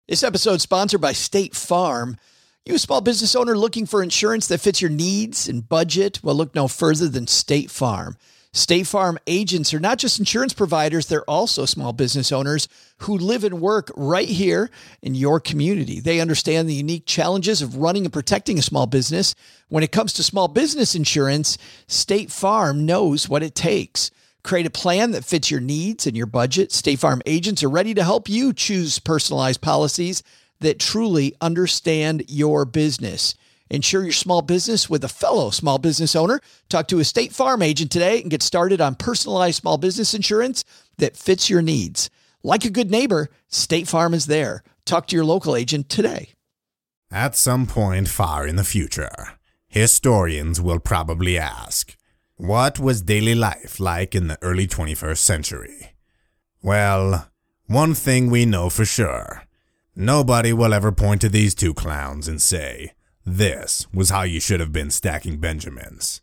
This episode is sponsored by State Farm. You a small business owner looking for insurance that fits your needs and budget? Well, look no further than State Farm. State Farm agents are not just insurance providers, they're also small business owners who live and work right here in your community. They understand the unique challenges of running and protecting a small business. When it comes to small business insurance, State Farm knows what it takes. Create a plan that fits your needs and your budget. State Farm agents are ready to help you choose personalized policies that truly understand your business. Insure your small business with a fellow small business owner. Talk to a State Farm agent today and get started on personalized small business insurance that fits your needs. Like a good neighbor, State Farm is there. Talk to your local agent today. At some point far in the future, historians will probably ask, what was daily life like in the early 21st century? Well, one thing we know for sure. Nobody will ever point to these two clowns and say, this was how you should have been stacking Benjamins.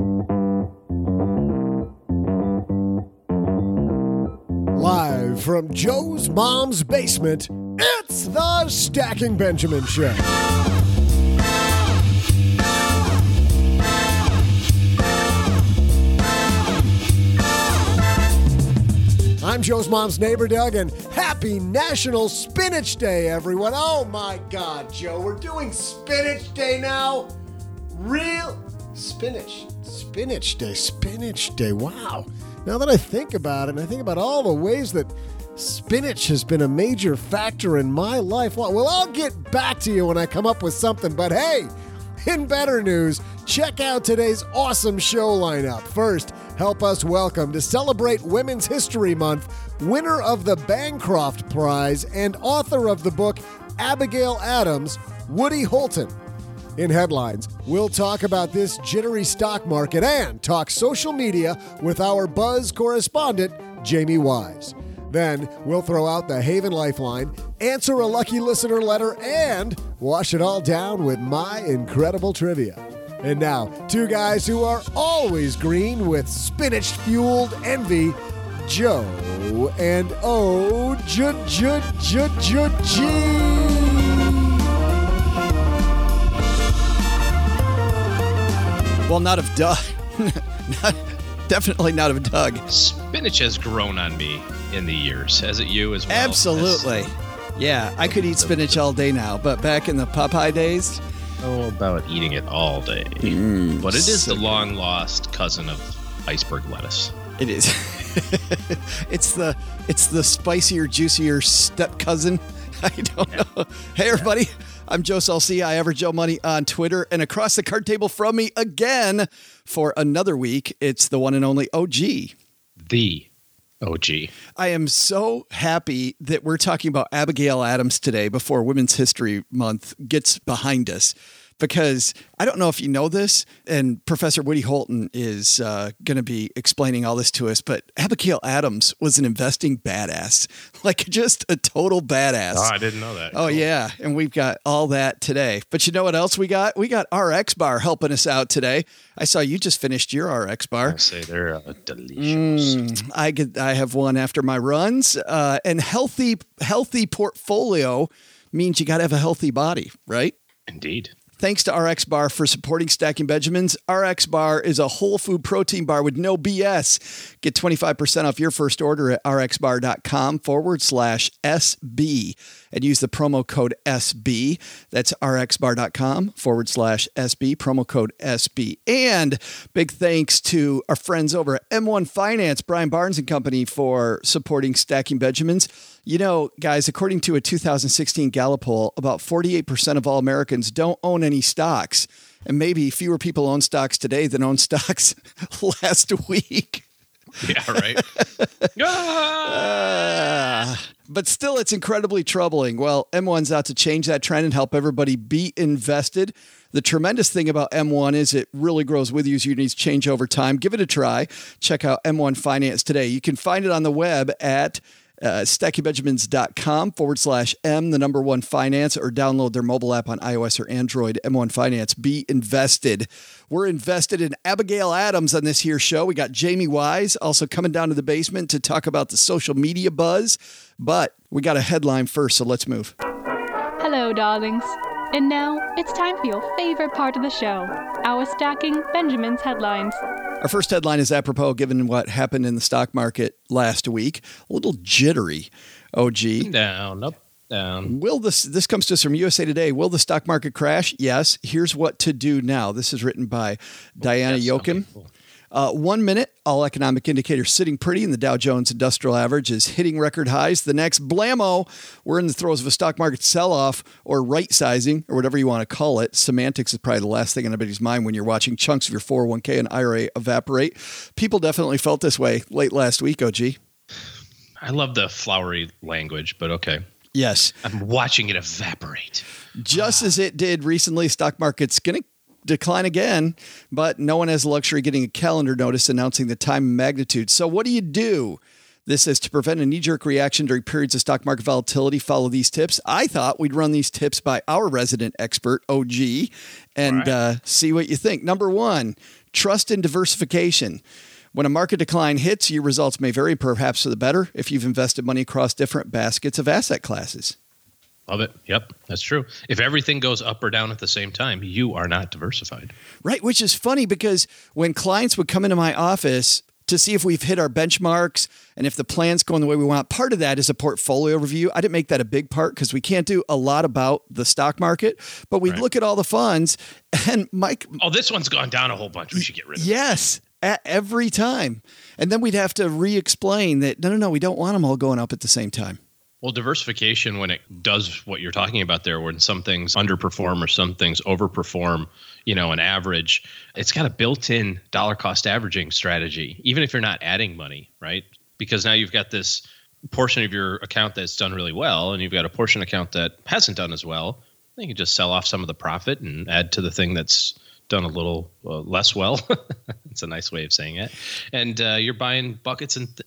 Live from Joe's mom's basement, it's the Stacking Benjamin Show. I'm Joe's mom's neighbor, Doug, and happy National Spinach Day, everyone. Oh my God, Joe, we're doing Spinach Day now? Real Spinach Day, wow. Now that I think about it, and I think about all the ways that spinach has been a major factor in my life, well, I'll get back to you when I come up with something, but hey, in better news, check out today's awesome show lineup. First, help us welcome, to celebrate Women's History Month, winner of the Bancroft Prize and author of the book Abigail Adams, Woody Holton. In headlines, we'll talk about this jittery stock market and talk social media with our Buzz correspondent, Jamie Wise. Then we'll throw out the Haven Lifeline, answer a lucky listener letter, and wash it all down with my incredible trivia. And now, two guys who are always green with spinach-fueled envy, Joe and O-G. Well, not of Doug. Definitely not of Doug. Spinach has grown on me in the years. Has it you as well? Absolutely. Yeah, I could eat spinach all day now, but back in the Popeye days... I don't know about eating it all day, but it is the long-lost cousin of iceberg lettuce. It is. It's the spicier, juicier step cousin. I don't know. Hey, everybody. I'm Joe Salcia. I average Joe Money on Twitter, and across the card table from me again for another week, it's the one and only OG. The OG. I am so happy that we're talking about Abigail Adams today before Women's History Month gets behind us, because I don't know if you know this, and Professor Woody Holton is going to be explaining all this to us, but Abigail Adams was an investing badass, like just a total badass. Oh, I didn't know that. Oh, cool. Yeah, and we've got all that today. But you know what else we got? We got RX Bar helping us out today. I saw you just finished your RX Bar. I say they're delicious. I have one after my runs, and healthy portfolio means you got to have a healthy body, right? Indeed. Thanks to RX Bar for supporting Stacking Benjamins. RX Bar is a whole food protein bar with no BS. Get 25% off your first order at rxbar.com/SB and use the promo code SB. That's rxbar.com/SB, promo code SB. And big thanks to our friends over at M1 Finance, Brian Barnes and Company, for supporting Stacking Benjamins. You know, guys, according to a 2016 Gallup poll, about 48% of all Americans don't own any stocks. And maybe fewer people own stocks today than owned stocks last week. Yeah, right. But still, it's incredibly troubling. Well, M1's out to change that trend and help everybody be invested. The tremendous thing about M1 is it really grows with you as your needs change over time. Give it a try. Check out M1 Finance today. You can find it on the web at stackingbenjamins.com/M, the number one finance, or download their mobile app on iOS or Android. M1 Finance. Be invested. We're invested in Abigail Adams on this here show. We got Jamie Wise also coming down to the basement to talk about the social media buzz, but we got a headline first, so let's move. Hello, darlings. And now, it's time for your favorite part of the show, our Stacking Benjamin's headlines. Our first headline is apropos given what happened in the stock market last week. A little jittery, OG. Down, up, down. This comes to us from USA Today. Will the stock market crash? Yes. Here's what to do now. This is written by Diana Yoakum. Okay, cool. 1 minute, all economic indicators sitting pretty, and the Dow Jones Industrial Average is hitting record highs. The next, blammo, we're in the throes of a stock market sell-off or right-sizing or whatever you want to call it. Semantics is probably the last thing on anybody's mind when you're watching chunks of your 401k and IRA evaporate. People definitely felt this way late last week, OG. I love the flowery language, but okay. Yes. I'm watching it evaporate. Just as it did recently, stock market's going to decline again, but no one has the luxury of getting a calendar notice announcing the time and magnitude. So what do you do? This is to prevent a knee-jerk reaction during periods of stock market volatility. Follow these tips. I thought we'd run these tips by our resident expert, OG, and see what you think. Number 1, trust in diversification. When a market decline hits, your results may vary, perhaps for the better, if you've invested money across different baskets of asset classes. Love it. Yep, that's true. If everything goes up or down at the same time, you are not diversified. Right, which is funny because when clients would come into my office to see if we've hit our benchmarks and if the plan's going the way we want, part of that is a portfolio review. I didn't make that a big part because we can't do a lot about the stock market, but we'd look at all the funds and Mike. Oh, this one's gone down a whole bunch. We should get rid of it. Yes, every time. And then we'd have to re-explain that, no, we don't want them all going up at the same time. Well, diversification, when it does what you're talking about there, when some things underperform or some things overperform, an average, it's got a built-in dollar cost averaging strategy, even if you're not adding money, right? Because now you've got this portion of your account that's done really well, and you've got a portion account that hasn't done as well. Then you can just sell off some of the profit and add to the thing that's done a little less well. It's a nice way of saying it. And you're buying buckets and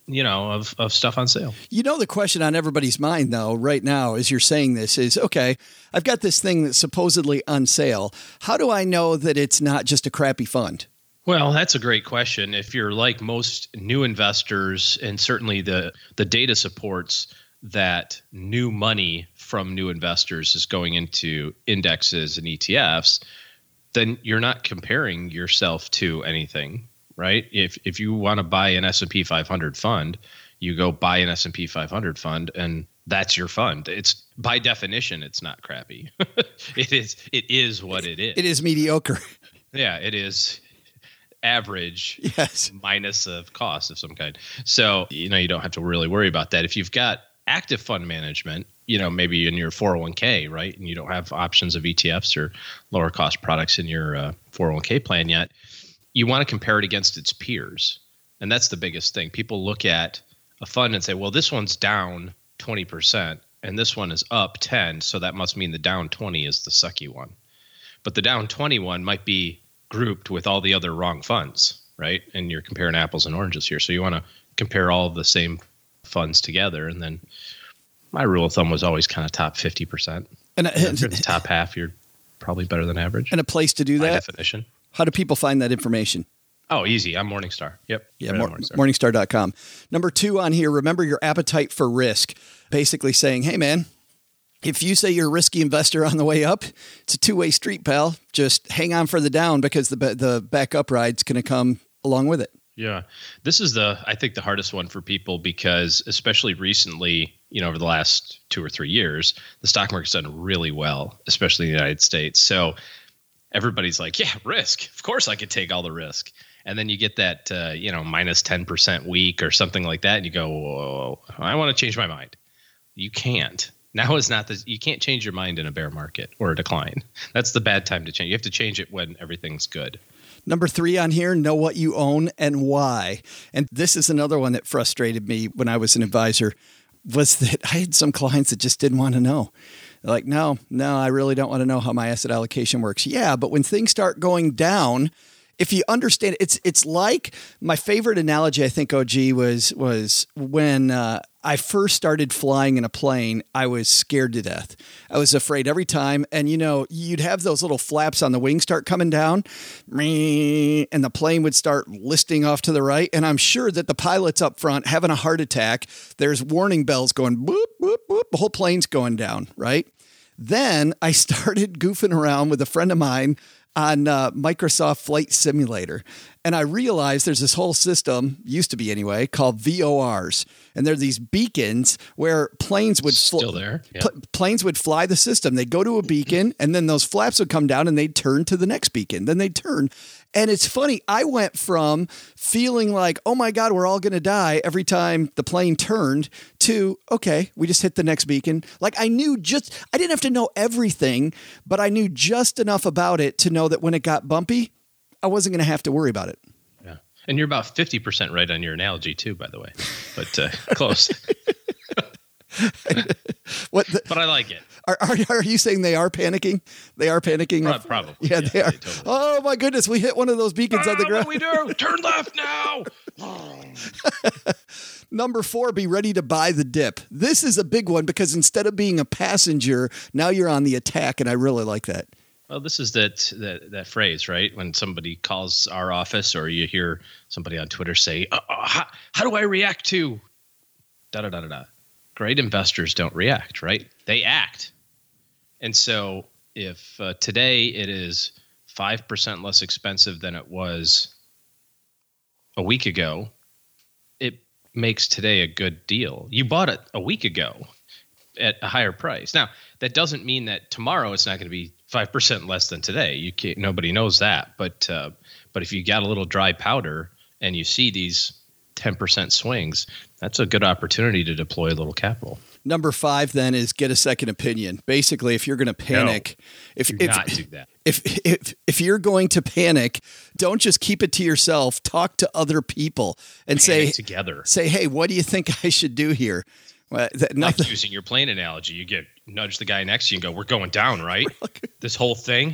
of stuff on sale. The question on everybody's mind though right now as you're saying this is, okay, I've got this thing that's supposedly on sale. How do I know that it's not just a crappy fund? Well, that's a great question. If you're like most new investors, and certainly the data supports that new money from new investors is going into indexes and ETFs, then you're not comparing yourself to anything, right? If you want to buy an S&P 500 fund, you go buy an S&P 500 fund, and that's your fund. It's by definition, it's not crappy. It is what it is. It is mediocre. Yeah, it is average. Yes. Minus of cost of some kind. So, you don't have to really worry about that. If you've got active fund management, maybe in your 401k, right? And you don't have options of ETFs or lower cost products in your 401k plan yet. You want to compare it against its peers. And that's the biggest thing. People look at a fund and say, well, this one's down 20% and this one is up 10. So that must mean the down 20 is the sucky one. But the down 21 might be grouped with all the other wrong funds, right? And you're comparing apples and oranges here. So you want to compare all of the same funds together. And then my rule of thumb was always kind of top 50%. And if you're the top half, you're probably better than average. And a place to do that? By definition. How do people find that information? Oh, easy. I'm Morningstar. Yep. Yeah, Morningstar.com. Number 2 on here, remember your appetite for risk. Basically saying, hey, man, if you say you're a risky investor on the way up, it's a two-way street, pal. Just hang on for the down because the back up ride's going to come along with it. Yeah. This is I think the hardest one for people because especially recently, over the last 2 or 3 years, the stock market's done really well, especially in the United States. So everybody's like, yeah, risk. Of course I could take all the risk. And then you get that, minus 10% week or something like that. And you go, whoa, I want to change my mind. You can't. Now is not you can't change your mind in a bear market or a decline. That's the bad time to change. You have to change it when everything's good. Number 3 on here, know what you own and why. And this is another one that frustrated me when I was an advisor, was that I had some clients that just didn't want to know. They're like, no, I really don't want to know how my asset allocation works. Yeah, but when things start going down, if you understand, it's like my favorite analogy, I think, OG, was when I first started flying in a plane, I was scared to death. I was afraid every time. And, you'd have those little flaps on the wing start coming down, and the plane would start listing off to the right. And I'm sure that the pilot's up front having a heart attack. There's warning bells going boop, boop, boop. The whole plane's going down, right? Then I started goofing around with a friend of mine on Microsoft Flight Simulator. And I realized there's this whole system, used to be anyway, called VORs. And they're these beacons where planes would Still there. Yeah. planes would fly the system. They'd go to a beacon, and then those flaps would come down, and they'd turn to the next beacon. Then they'd turn. And it's funny. I went from feeling like, oh my God, we're all going to die every time the plane turned to, okay, we just hit the next beacon. Like I didn't have to know everything, but I knew just enough about it to know that when it got bumpy, I wasn't going to have to worry about it. Yeah. And you're about 50% right on your analogy too, by the way, but close. But I like it. Are you saying they are panicking? They are panicking? Probably. Yeah, they are. Totally. Oh my goodness, we hit one of those beacons on the ground. What do we do? Turn left now. Number 4, be ready to buy the dip. This is a big one because instead of being a passenger, now you're on the attack, and I really like that. Well, this is that phrase, right? When somebody calls our office or you hear somebody on Twitter say, how do I react to da-da-da-da-da? Great investors don't react, right? They act. And so if today it is 5% less expensive than it was a week ago, it makes today a good deal. You bought it a week ago at a higher price. Now, that doesn't mean that tomorrow it's not going to be 5% less than today. Nobody knows that. But if you got a little dry powder and you see these 10% swings, that's a good opportunity to deploy a little capital. Number 5 then is get a second opinion. Basically, if you're going to panic, do not do that. If you're going to panic, don't just keep it to yourself. Talk to other people and panic together. Say, hey, what do you think I should do here? Like using your plane analogy, you nudge the guy next to you and go, we're going down, right? This whole thing?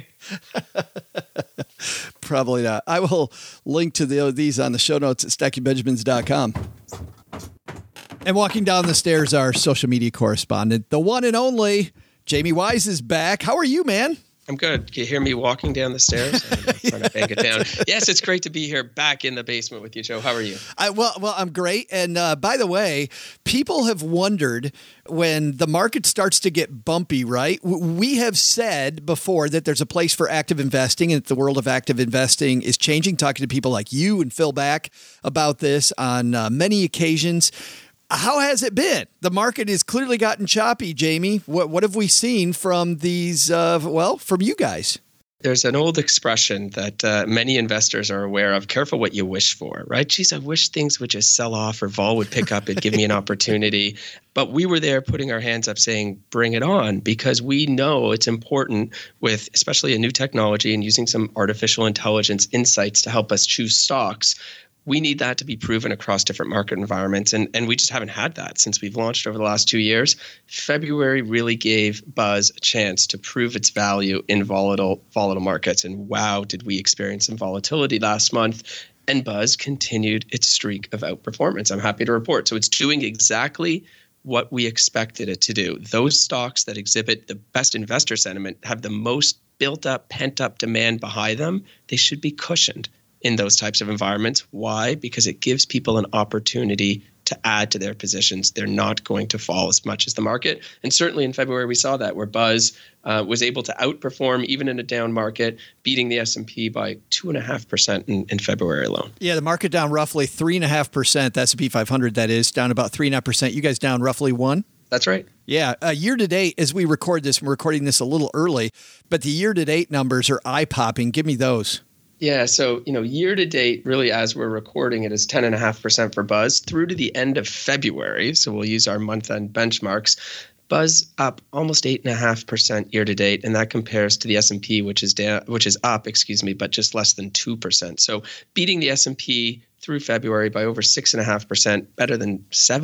Probably not. I will link to these on the show notes at stackingbenjamins.com. And walking down the stairs, our social media correspondent, the one and only Jamie Wise is back. How are you, man? I'm good. Can you hear me walking down the stairs? I'm trying to bang it down. Yes, it's great to be here back in the basement with you, Joe. How are you? Well, I'm great. And by the way, people have wondered when the market starts to get bumpy, right? We have said before that there's a place for active investing and that the world of active investing is changing, talking to people like you and Phil Back about this on many occasions. How has it been? The market has clearly gotten choppy, Jamie. What have we seen from these, from you guys? There's an old expression that many investors are aware of. Careful what you wish for, right? Geez, I wish things would just sell off or vol would pick up and give me an opportunity. But we were there putting our hands up saying, bring it on, because we know it's important with especially a new technology and using some artificial intelligence insights to help us choose stocks. We need that to be proven across different market environments. And we just haven't had that since we've launched over the last 2 years. February really gave Buzz a chance to prove its value in volatile markets. And wow, did we experience some volatility last month. And Buzz continued its streak of outperformance. I'm happy to report. So it's doing exactly what we expected it to do. Those stocks that exhibit the best investor sentiment, have the most built up, pent up demand behind them, they should be cushioned in those types of environments. Why? Because it gives people an opportunity to add to their positions. They're not going to fall as much as the market. And certainly in February, we saw that where Buzz was able to outperform even in a down market, beating the S&P by 2.5% in February alone. Yeah, the market down roughly 3.5%. The S&P 500, that is, down about 3.5%. You guys down roughly 1%? That's right. Yeah. Year to date, as we record this, we're recording this a little early, but the year to date numbers are eye-popping. Give me those. Yeah, so year to date, really, as we're recording, it is 10.5% for Buzz through to the end of February. So we'll use our month-end benchmarks. Buzz up almost 8.5% year to date, and that compares to the S&P, which is up, but just less than 2%. So beating the S&P through February by over 6.5%, better than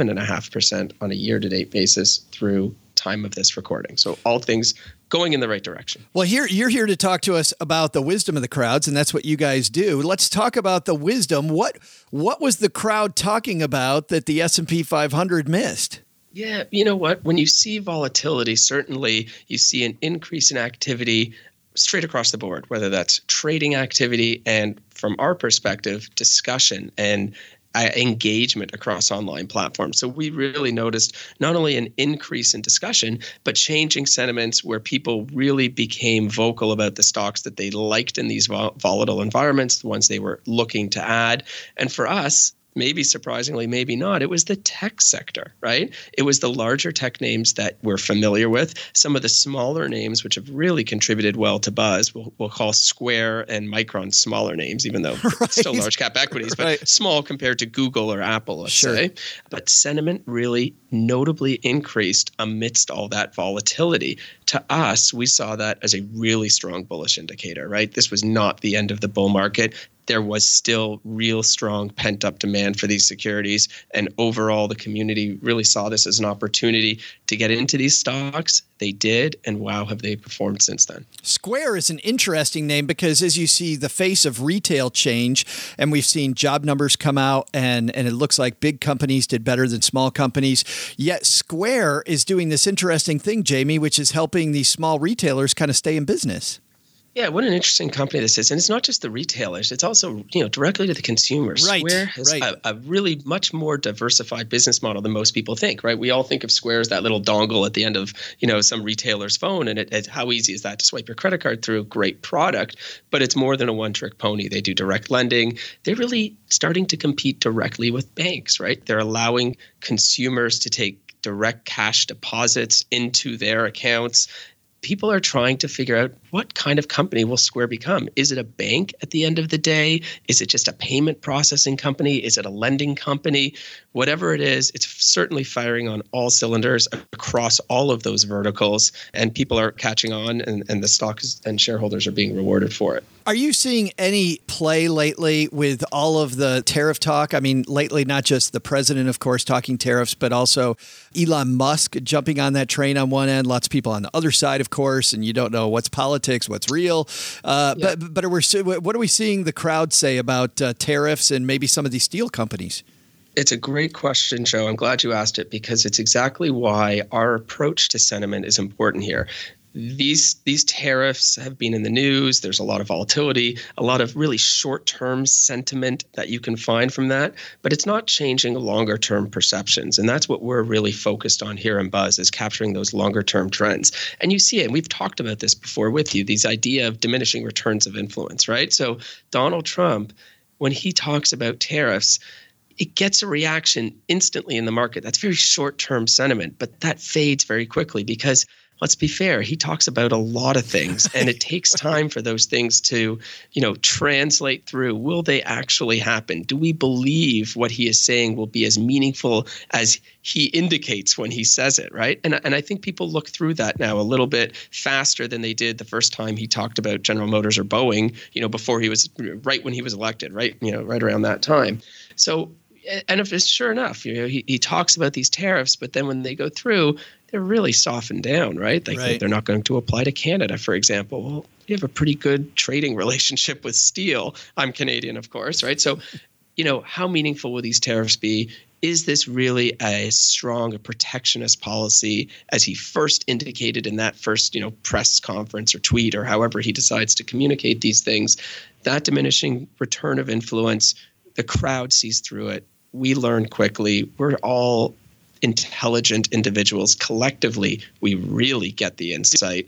7.5% on a year-to-date basis through time of this recording. So all things going in the right direction. Well, you're here to talk to us about the wisdom of the crowds, and that's what you guys do. Let's talk about the wisdom. What was the crowd talking about that the S&P 500 missed? Yeah, you know what? When you see volatility, certainly you see an increase in activity straight across the board, whether that's trading activity and, from our perspective, discussion. And engagement across online platforms. So we really noticed not only an increase in discussion, but changing sentiments where people really became vocal about the stocks that they liked in these volatile environments, the ones they were looking to add. And for us, maybe surprisingly, maybe not, it was the tech sector, right? It was the larger tech names that we're familiar with. Some of the smaller names, which have really contributed well to buzz, we'll call Square and Micron smaller names, even though still large cap equities, but small compared to Google or Apple, let's say. But sentiment really notably increased amidst all that volatility. To us, we saw that as a really strong bullish indicator, right? This was not the end of the bull market. There was still real strong pent-up demand for these securities. And overall, the community really saw this as an opportunity to get into these stocks. They did, and wow, have they performed since then. Square is an interesting name because as you see the face of retail change, and we've seen job numbers come out, and it looks like big companies did better than small companies. Yet Square is doing this interesting thing, Jamie, which is helping these small retailers kind of stay in business. Yeah, what an interesting company this is. And it's not just the retailers, it's also, directly to the consumers. Right, Square has a really much more diversified business model than most people think, right? We all think of Square as that little dongle at the end of, some retailer's phone. And it's how easy is that to swipe your credit card through? Great product, but it's more than a one-trick pony. They do direct lending. They're really starting to compete directly with banks, right? They're allowing consumers to take direct cash deposits into their accounts. People are trying to figure out what kind of company will Square become. Is it a bank at the end of the day? Is it just a payment processing company? Is it a lending company? Whatever it is, it's certainly firing on all cylinders across all of those verticals, and people are catching on, and the stocks and shareholders are being rewarded for it. Are you seeing any play lately with all of the tariff talk? I mean, lately, not just the president, of course, talking tariffs, but also Elon Musk jumping on that train on one end, lots of people on the other side, of course, and you don't know what's politics, what's real. But what are we seeing the crowd say about tariffs and maybe some of these steel companies? It's a great question, Joe. I'm glad you asked it because it's exactly why our approach to sentiment is important here. These tariffs have been in the news. There's a lot of volatility, a lot of really short-term sentiment that you can find from that, but it's not changing longer-term perceptions. And that's what we're really focused on here in Buzz, is capturing those longer-term trends. And you see it, and we've talked about this before with you, these idea of diminishing returns of influence, right? So Donald Trump, when he talks about tariffs, it gets a reaction instantly in the market. That's very short-term sentiment, but that fades very quickly because, let's be fair, he talks about a lot of things, and it takes time for those things to, translate through. Will they actually happen? Do we believe what he is saying will be as meaningful as he indicates when he says it, right? And I think people look through that now a little bit faster than they did the first time he talked about General Motors or Boeing, before he was, right when he was elected, right? Right around that time. So, and if it's sure enough, he talks about these tariffs, but then when they go through, they're really softened down, right? They're not going to apply to Canada, for example. Well, we have a pretty good trading relationship with steel. I'm Canadian, of course, right? So, how meaningful will these tariffs be? Is this really as strong a protectionist policy as he first indicated in that first, press conference or tweet or however he decides to communicate these things? That diminishing return of influence, the crowd sees through it. We learn quickly. We're all intelligent individuals. Collectively, we really get the insight.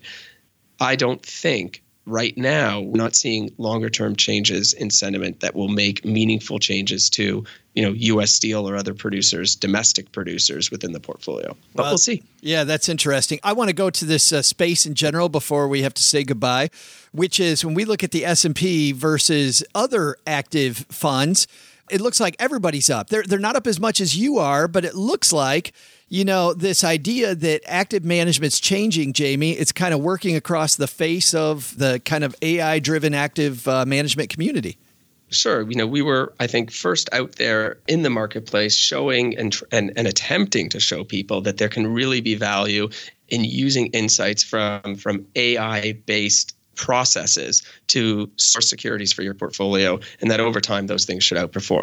I don't think right now we're not seeing longer term changes in sentiment that will make meaningful changes to, U.S. Steel or other producers, domestic producers within the portfolio. But we'll see. Yeah, that's interesting. I want to go to this space in general before we have to say goodbye, which is when we look at the S&P versus other active funds, it looks like everybody's up. They're not up as much as you are, but it looks like, this idea that active management's changing, Jamie, it's kind of working across the face of the kind of AI-driven active management community. Sure. We were, I think, first out there in the marketplace showing and attempting to show people that there can really be value in using insights from AI-based processes to source securities for your portfolio, and that over time those things should outperform.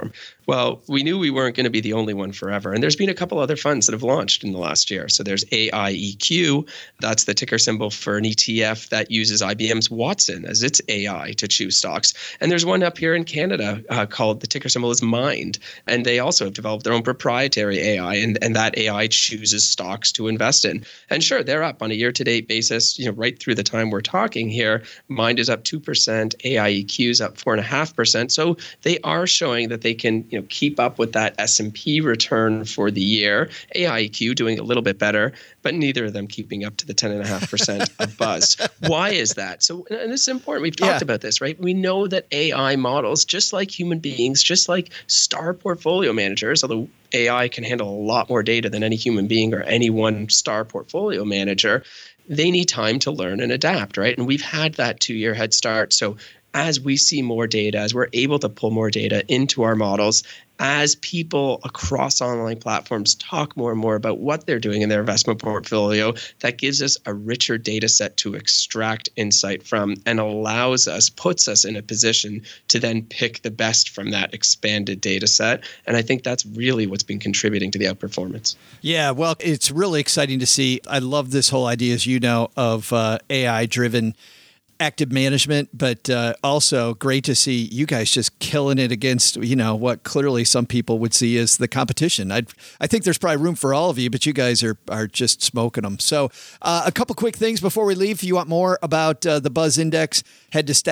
Well, we knew we weren't going to be the only one forever. And there's been a couple other funds that have launched in the last year. So there's AIEQ. That's the ticker symbol for an ETF that uses IBM's Watson as its AI to choose stocks. And there's one up here in Canada called, the ticker symbol is Mind. And they also have developed their own proprietary AI. And that AI chooses stocks to invest in. And sure, they're up on a year-to-date basis, right through the time we're talking here. Mind is up 2%. AIEQ is up 4.5%. So they are showing that they can keep up with that S&P return for the year. AIEQ doing a little bit better, but neither of them keeping up to the 10.5% of buzz. Why is that? So, and this is important. We've talked about this, right? We know that AI models, just like human beings, just like star portfolio managers, although AI can handle a lot more data than any human being or any one star portfolio manager, they need time to learn and adapt, right? And we've had that 2-year head start. So as we see more data, as we're able to pull more data into our models, as people across online platforms talk more and more about what they're doing in their investment portfolio, that gives us a richer data set to extract insight from and puts us in a position to then pick the best from that expanded data set. And I think that's really what's been contributing to the outperformance. Yeah, well, it's really exciting to see. I love this whole idea, as you know, of AI-driven active management, but also great to see you guys just killing it against, what clearly some people would see as the competition. I think there's probably room for all of you, but you guys are just smoking them. So a couple quick things before we leave. If you want more about the Buzz Index, head to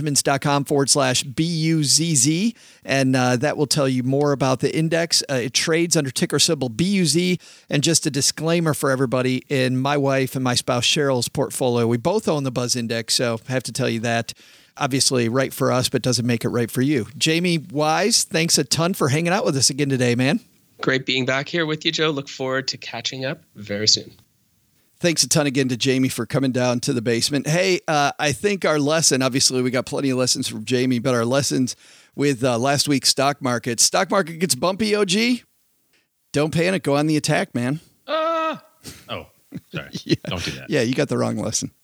stackingbenjamins.com/BUZZ, and that will tell you more about the index. It trades under ticker symbol BUZ. And just a disclaimer for everybody, in my wife and my spouse Cheryl's portfolio, we both own the Buzz Index, so I have to tell you that. Obviously right for us, but doesn't make it right for you. Jamie Wise, thanks a ton for hanging out with us again today, man. Great being back here with you, Joe. Look forward to catching up very soon. Thanks a ton again to Jamie for coming down to the basement. Hey, I think our lesson, obviously we got plenty of lessons from Jamie, but our lessons with last week's stock market gets bumpy, OG. Don't panic. Go on the attack, man. Oh, sorry. Yeah. Don't do that. Yeah, you got the wrong lesson.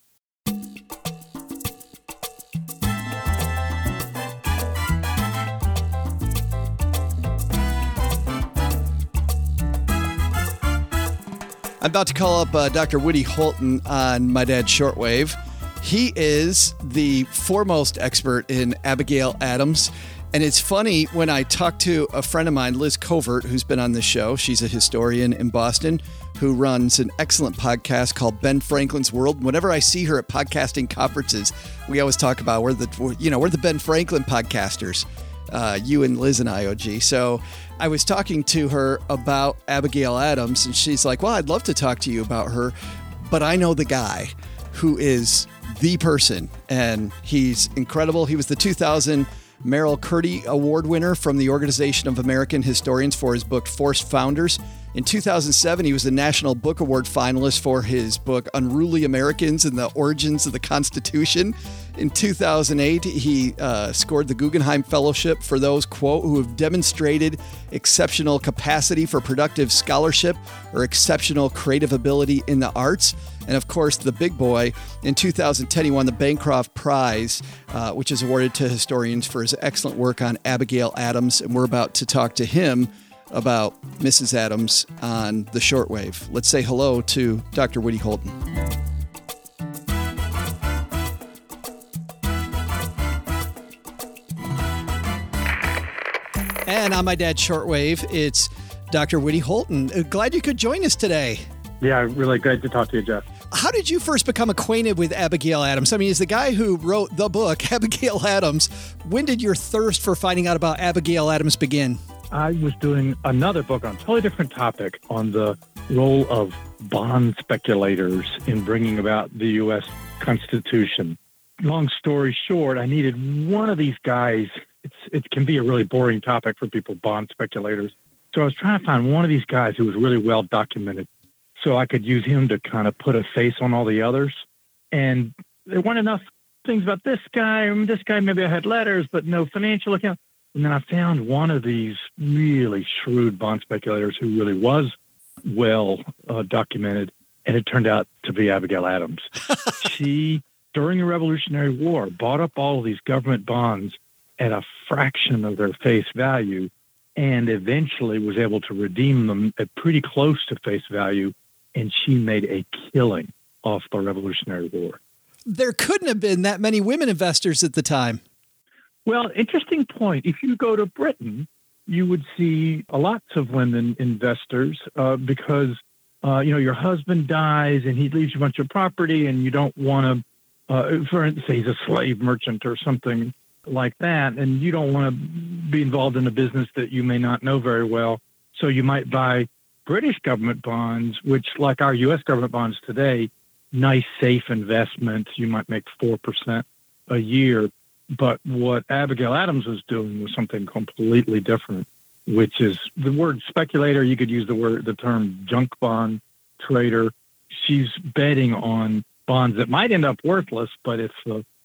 I'm about to call up Dr. Woody Holton on My Dad's Shortwave. He is the foremost expert in Abigail Adams. And it's funny, when I talk to a friend of mine, Liz Covert, who's been on this show, she's a historian in Boston who runs an excellent podcast called Ben Franklin's World. Whenever I see her at podcasting conferences, we always talk about we're the Ben Franklin podcasters. You and Liz and I, OG. So I was talking to her about Abigail Adams, and she's like, well, I'd love to talk to you about her, but I know the guy who is the person, and he's incredible. He was the 2000 Merrill Curdy Award winner from the Organization of American Historians for his book Forced Founders. In 2007, he was the National Book Award finalist for his book Unruly Americans and the Origins of the Constitution. In 2008, he scored the Guggenheim Fellowship for those, quote, who have demonstrated exceptional capacity for productive scholarship or exceptional creative ability in the arts. And of course, the big boy, in 2010, he won the Bancroft Prize, which is awarded to historians for his excellent work on Abigail Adams. And we're about to talk to him about Mrs. Adams on the shortwave. Let's say hello to Dr. Woody Holton. And on My Dad's Shortwave, it's Dr. Woody Holton. Glad you could join us today. Yeah, really great to talk to you, Jeff. How did you first become acquainted with Abigail Adams? I mean, as the guy who wrote the book, Abigail Adams, when did your thirst for finding out about Abigail Adams begin? I was doing another book on a totally different topic on the role of bond speculators in bringing about the U.S. Constitution. Long story short, I needed one of these guys. It can be a really boring topic for people, bond speculators. So I was trying to find one of these guys who was really well documented so I could use him to kind of put a face on all the others. And there weren't enough things about this guy. This guy, maybe I had letters, but no financial account. And then I found one of these really shrewd bond speculators who really was well documented, and it turned out to be Abigail Adams. She, during the Revolutionary War, bought up all of these government bonds at a fraction of their face value and eventually was able to redeem them at pretty close to face value, and she made a killing off the Revolutionary War. There couldn't have been that many women investors at the time. Well, interesting point. If you go to Britain, you would see lots of women investors because, your husband dies and he leaves you a bunch of property and you don't want to, for instance, he's a slave merchant or something like that, and you don't want to be involved in a business that you may not know very well. So you might buy British government bonds, which, like our U.S. government bonds today, nice, safe investment. You might make 4% a year. But what Abigail Adams was doing was something completely different, which is the word speculator. You could use the term junk bond trader. She's betting on bonds that might end up worthless, but if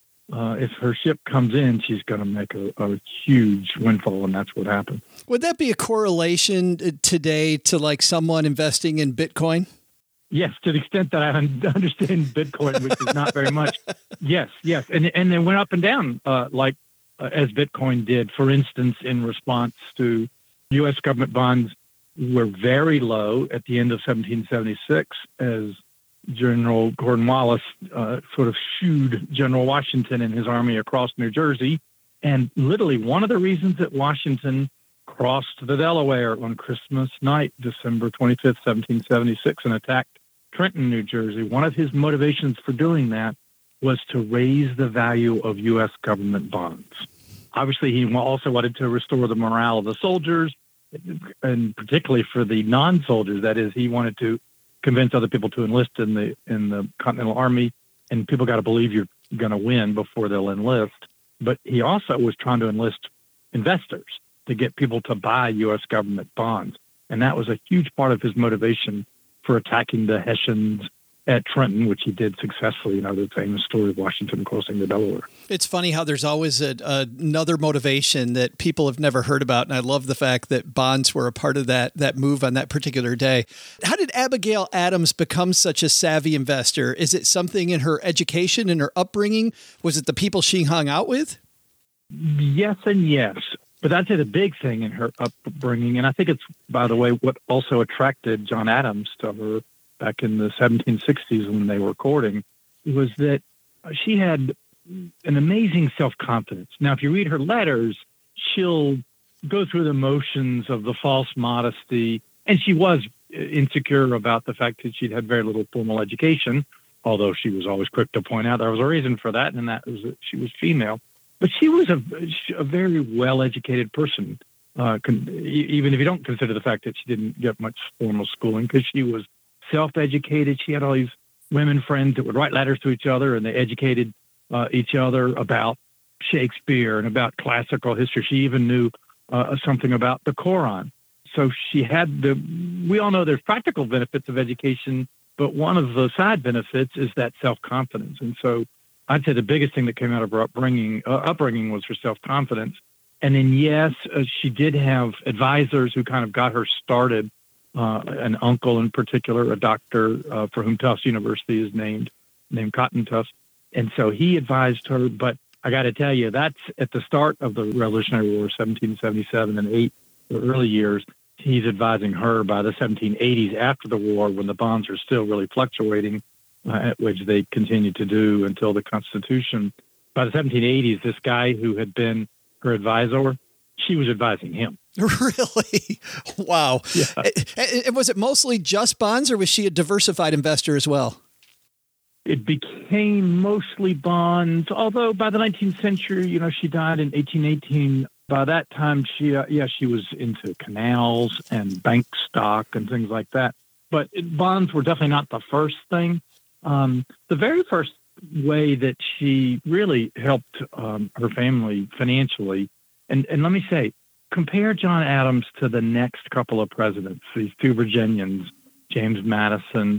her ship comes in, she's going to make a huge windfall, and that's what happened. Would that be a correlation today to like someone investing in Bitcoin? Yes, to the extent that I understand Bitcoin, which is not very much. Yes. And they went up and down as Bitcoin did. For instance, in response to U.S. government bonds were very low at the end of 1776 as General Cornwallis sort of shooed General Washington and his army across New Jersey. And literally one of the reasons that Washington crossed the Delaware on Christmas night, December 25th, 1776, and attacked Trenton, New Jersey, one of his motivations for doing that was to raise the value of U.S. government bonds. Obviously, he also wanted to restore the morale of the soldiers, and particularly for the non-soldiers. That is, he wanted to convince other people to enlist in the Continental Army, and people got to believe you're going to win before they'll enlist. But he also was trying to enlist investors to get people to buy U.S. government bonds, and that was a huge part of his motivation for attacking the Hessians at Trenton, which he did successfully. The famous story of Washington crossing the Delaware. It's funny how there's always another motivation that people have never heard about, and I love the fact that bonds were a part of that move on that particular day. How did Abigail Adams become such a savvy investor? Is it something in her education and her upbringing? Was it the people she hung out with? Yes and yes. But I'd say the big thing in her upbringing, and I think it's, by the way, what also attracted John Adams to her back in the 1760s when they were courting, was that she had an amazing self-confidence. Now, if you read her letters, she'll go through the motions of the false modesty, and she was insecure about the fact that she'd had very little formal education, although she was always quick to point out there was a reason for that, and that was that she was female. But she was a very well-educated person, even if you don't consider the fact that she didn't get much formal schooling, because she was self-educated. She had all these women friends that would write letters to each other, and they educated each other about Shakespeare and about classical history. She even knew something about the Quran. So she had we all know there's practical benefits of education, but one of the side benefits is that self-confidence. And so I'd say the biggest thing that came out of her upbringing was her self-confidence. And then, yes, she did have advisors who kind of got her started, an uncle in particular, a doctor for whom Tufts University is named Cotton Tufts. And so he advised her. But I got to tell you, that's at the start of the Revolutionary War, 1777 and 8, the early years. He's advising her by the 1780s after the war, when the bonds are still really fluctuating, which they continued to do until the Constitution. By the 1780s, this guy who had been her advisor, she was advising him. Really? Wow. Yeah. And was it mostly just bonds, or was she a diversified investor as well? It became mostly bonds, although by the 19th century, she died in 1818. By that time, she was into canals and bank stock and things like that. But bonds were definitely not the first thing. The very first way that she really helped her family financially, and let me say, compare John Adams to the next couple of presidents, these two Virginians, James Madison,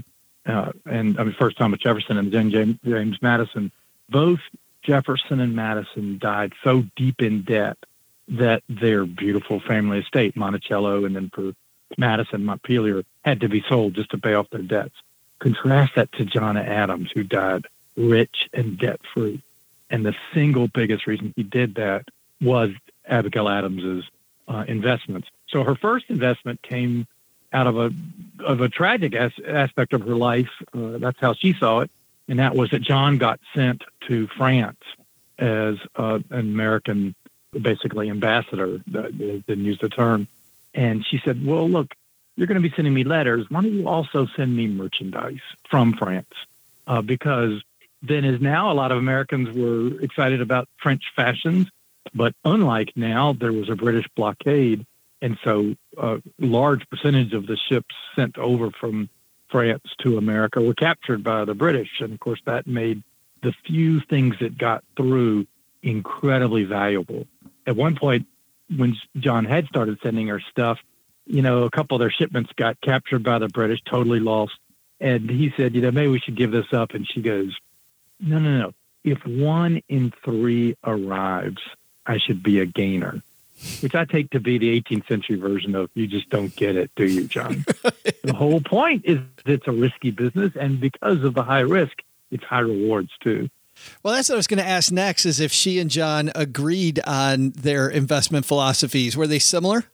first Thomas Jefferson and then James Madison. Both Jefferson and Madison died so deep in debt that their beautiful family estate, Monticello, and then for Madison, Montpelier, had to be sold just to pay off their debts. Contrast that to John Adams, who died rich and debt-free. And the single biggest reason he did that was Abigail Adams's investments. So her first investment came out of a tragic aspect of her life. That's how she saw it. And that was that John got sent to France as an American, basically ambassador. They didn't use the term. And she said, well, look, you're going to be sending me letters. Why don't you also send me merchandise from France? Because then as now, a lot of Americans were excited about French fashions. But unlike now, there was a British blockade. And so a large percentage of the ships sent over from France to America were captured by the British. And of course, that made the few things that got through incredibly valuable. At one point, when John had started sending her stuff, a couple of their shipments got captured by the British, totally lost. And he said, maybe we should give this up. And she goes, no. If 1 in 3 arrives, I should be a gainer, which I take to be the 18th century version of you just don't get it, do you, John? The whole point is it's a risky business. And because of the high risk, it's high rewards too. Well, that's what I was going to ask next, is if she and John agreed on their investment philosophies. Were they similar?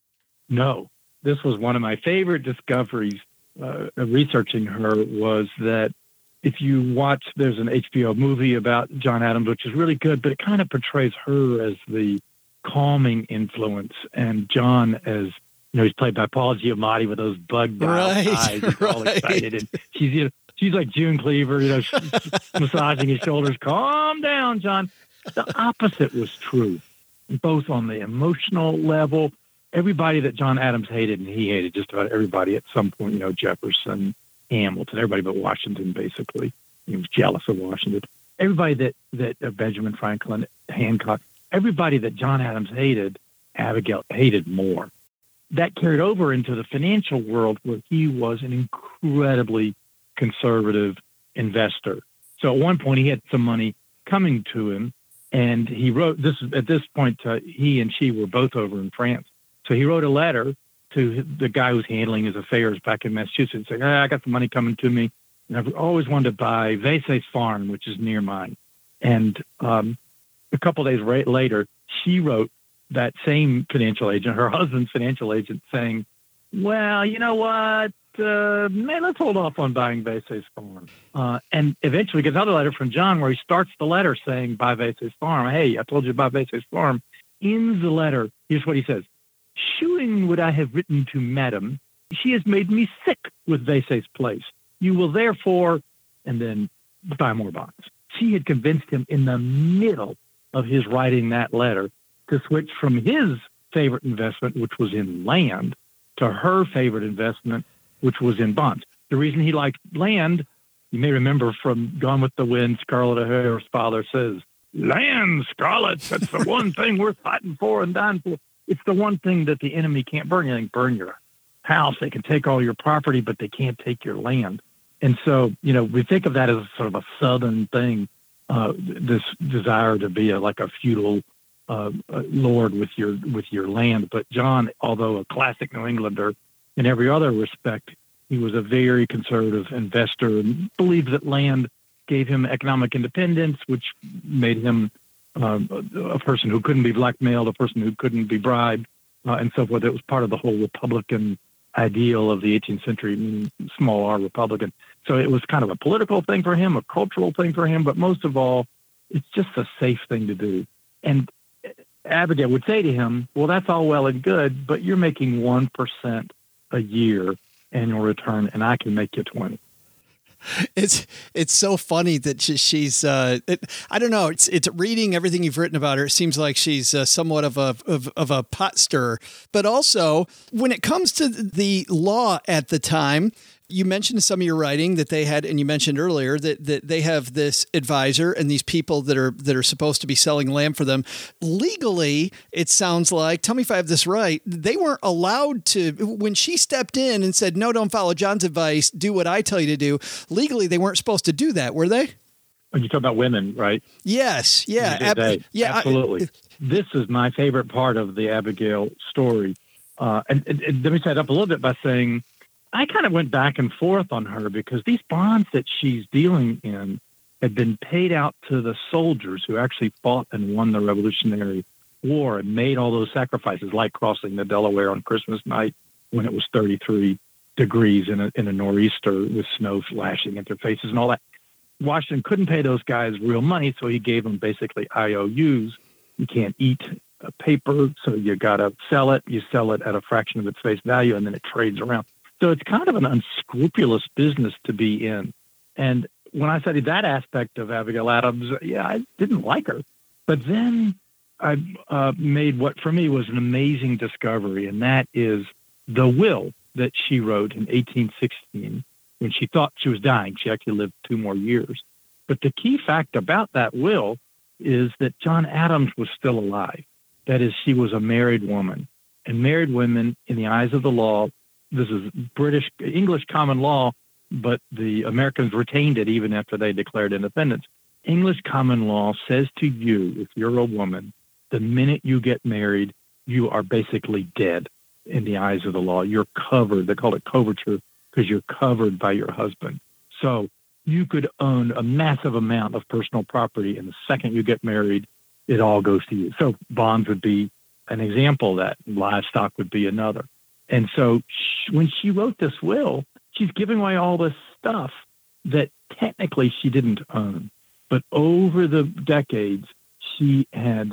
No. This was one of my favorite discoveries researching her, was that if you watch, there's an HBO movie about John Adams, which is really good, but it kind of portrays her as the calming influence, and John as, he's played by Paul Giamatti with those bugged out eyes. He's all excited. And she's like June Cleaver, massaging his shoulders. Calm down, John. The opposite was true, both on the emotional level. Everybody that John Adams hated, and he hated just about everybody at some point, Jefferson, Hamilton, everybody but Washington, basically. He was jealous of Washington. Everybody that Benjamin Franklin, Hancock, everybody that John Adams hated, Abigail hated more. That carried over into the financial world, where he was an incredibly conservative investor. So at one point he had some money coming to him, and he wrote this. At this point, he and she were both over in France. So he wrote a letter to the guy who's handling his affairs back in Massachusetts, saying, I got some money coming to me, and I've always wanted to buy Vesey's farm, which is near mine. And a couple of days later, she wrote that same financial agent, her husband's financial agent, saying, well, you know what? Let's hold off on buying Vesey's farm. And eventually gets another letter from John where he starts the letter saying, buy Vesey's farm. Hey, I told you about Vesey's farm. In the letter, here's what he says. Shewing what I have written to Madam, she has made me sick with Vesey's place. You will therefore, and then buy more bonds. She had convinced him in the middle of his writing that letter to switch from his favorite investment, which was in land, to her favorite investment, which was in bonds. The reason he liked land, you may remember from Gone with the Wind, Scarlett O'Hara's father says, land, Scarlett, that's the one thing we're fighting for and dying for. It's the one thing that the enemy can't burn. They can burn your house. They can take all your property, but they can't take your land. And so, we think of that as sort of a Southern thing, this desire to be like a feudal lord with your land. But John, although a classic New Englander in every other respect, he was a very conservative investor and believed that land gave him economic independence, which made him a person who couldn't be blackmailed, a person who couldn't be bribed, and so forth. It was part of the whole Republican ideal of the 18th century, meaning small r Republican. So it was kind of a political thing for him, a cultural thing for him, but most of all, it's just a safe thing to do. And Abigail would say to him, well, that's all well and good, but you're making 1% a year annual return, and I can make you 20. It's so funny that she's I don't know, it's reading everything you've written about her, it seems like she's somewhat of a pot stirrer. But also when it comes to the law at the time, you mentioned in some of your writing that they had, and you mentioned earlier that they have this advisor and these people that are supposed to be selling land for them. Legally, it sounds like, tell me if I have this right, they weren't allowed to, when she stepped in and said, no, don't follow John's advice, do what I tell you to do. Legally, they weren't supposed to do that, were they? When you talk about women, right? Yes. Yeah. Absolutely. This is my favorite part of the Abigail story. And let me set it up a little bit by saying, I kind of went back and forth on her because these bonds that she's dealing in had been paid out to the soldiers who actually fought and won the Revolutionary war and made all those sacrifices, like crossing the Delaware on Christmas night when it was 33 degrees in a nor'easter with snow flashing at their faces and all that. Washington couldn't pay those guys real money, so he gave them basically IOUs. You can't eat paper, so you got to sell it. You sell it at a fraction of its face value, and then it trades around. So it's kind of an unscrupulous business to be in. And when I studied that aspect of Abigail Adams, I didn't like her. But then I made what for me was an amazing discovery, and that is the will that she wrote in 1816 when she thought she was dying. She actually lived 2 more years. But the key fact about that will is that John Adams was still alive. That is, she was a married woman. And married women, in the eyes of the law, this is English common law, but the Americans retained it even after they declared independence. English common law says to you, if you're a woman, the minute you get married, you are basically dead in the eyes of the law. You're covered. They call it coverture because you're covered by your husband. So you could own a massive amount of personal property, and the second you get married, it all goes to you. So bonds would be an example of that. Livestock would be another. And so when she wrote this will, she's giving away all this stuff that technically she didn't own. But over the decades, she had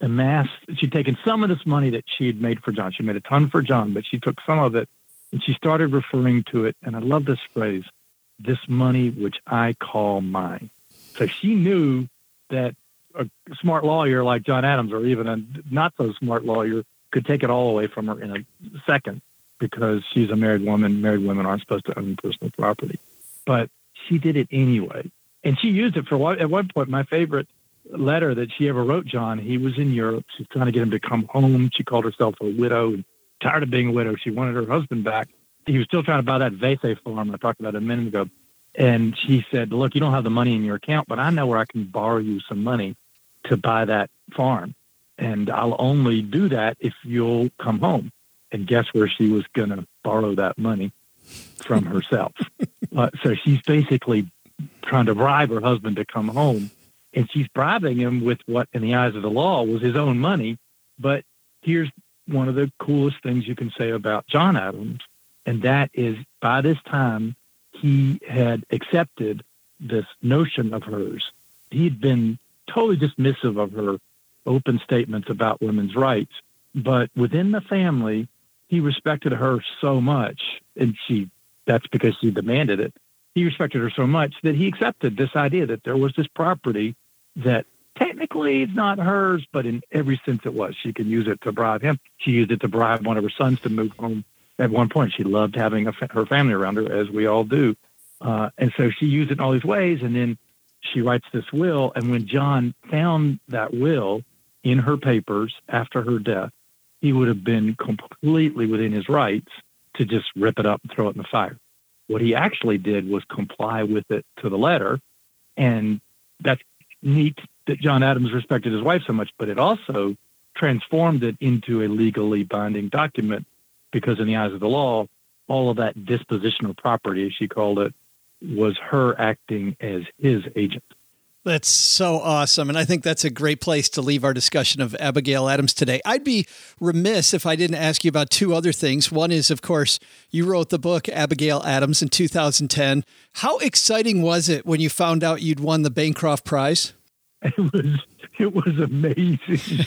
she'd taken some of this money that she had made for John. She made a ton for John, but she took some of it and she started referring to it. And I love this phrase, this money which I call mine. So she knew that a smart lawyer like John Adams, or even a not so smart lawyer, could take it all away from her in a second because she's a married woman. Married women aren't supposed to own personal property. But she did it anyway. And she used it for, at one point, my favorite letter that she ever wrote John. He was in Europe. She's trying to get him to come home. She called herself a widow. And tired of being a widow, she wanted her husband back. He was still trying to buy that Vesey farm I talked about a minute ago. And she said, look, you don't have the money in your account, but I know where I can borrow you some money to buy that farm. And I'll only do that if you'll come home. And guess where she was going to borrow that money? From herself. So she's basically trying to bribe her husband to come home. And she's bribing him with what, in the eyes of the law, was his own money. But here's one of the coolest things you can say about John Adams, and that is by this time, he had accepted this notion of hers. He'd been totally dismissive of her open statements about women's rights. But within the family, he respected her so much, and that's because she demanded it. He respected her so much that he accepted this idea that there was this property that technically is not hers, but in every sense it was. She could use it to bribe him. She used it to bribe one of her sons to move home. At one point, she loved having her family around her, as we all do. And so she used it in all these ways, and then she writes this will. And when John found that will in her papers after her death, he would have been completely within his rights to just rip it up and throw it in the fire. What he actually did was comply with it to the letter. And that's neat that John Adams respected his wife so much, but it also transformed it into a legally binding document because in the eyes of the law, all of that disposition of property, as she called it, was her acting as his agent. That's so awesome. And I think that's a great place to leave our discussion of Abigail Adams today. I'd be remiss if I didn't ask you about 2 other things. One is, of course, you wrote the book Abigail Adams in 2010. How exciting was it when you found out you'd won the Bancroft Prize? It was amazing.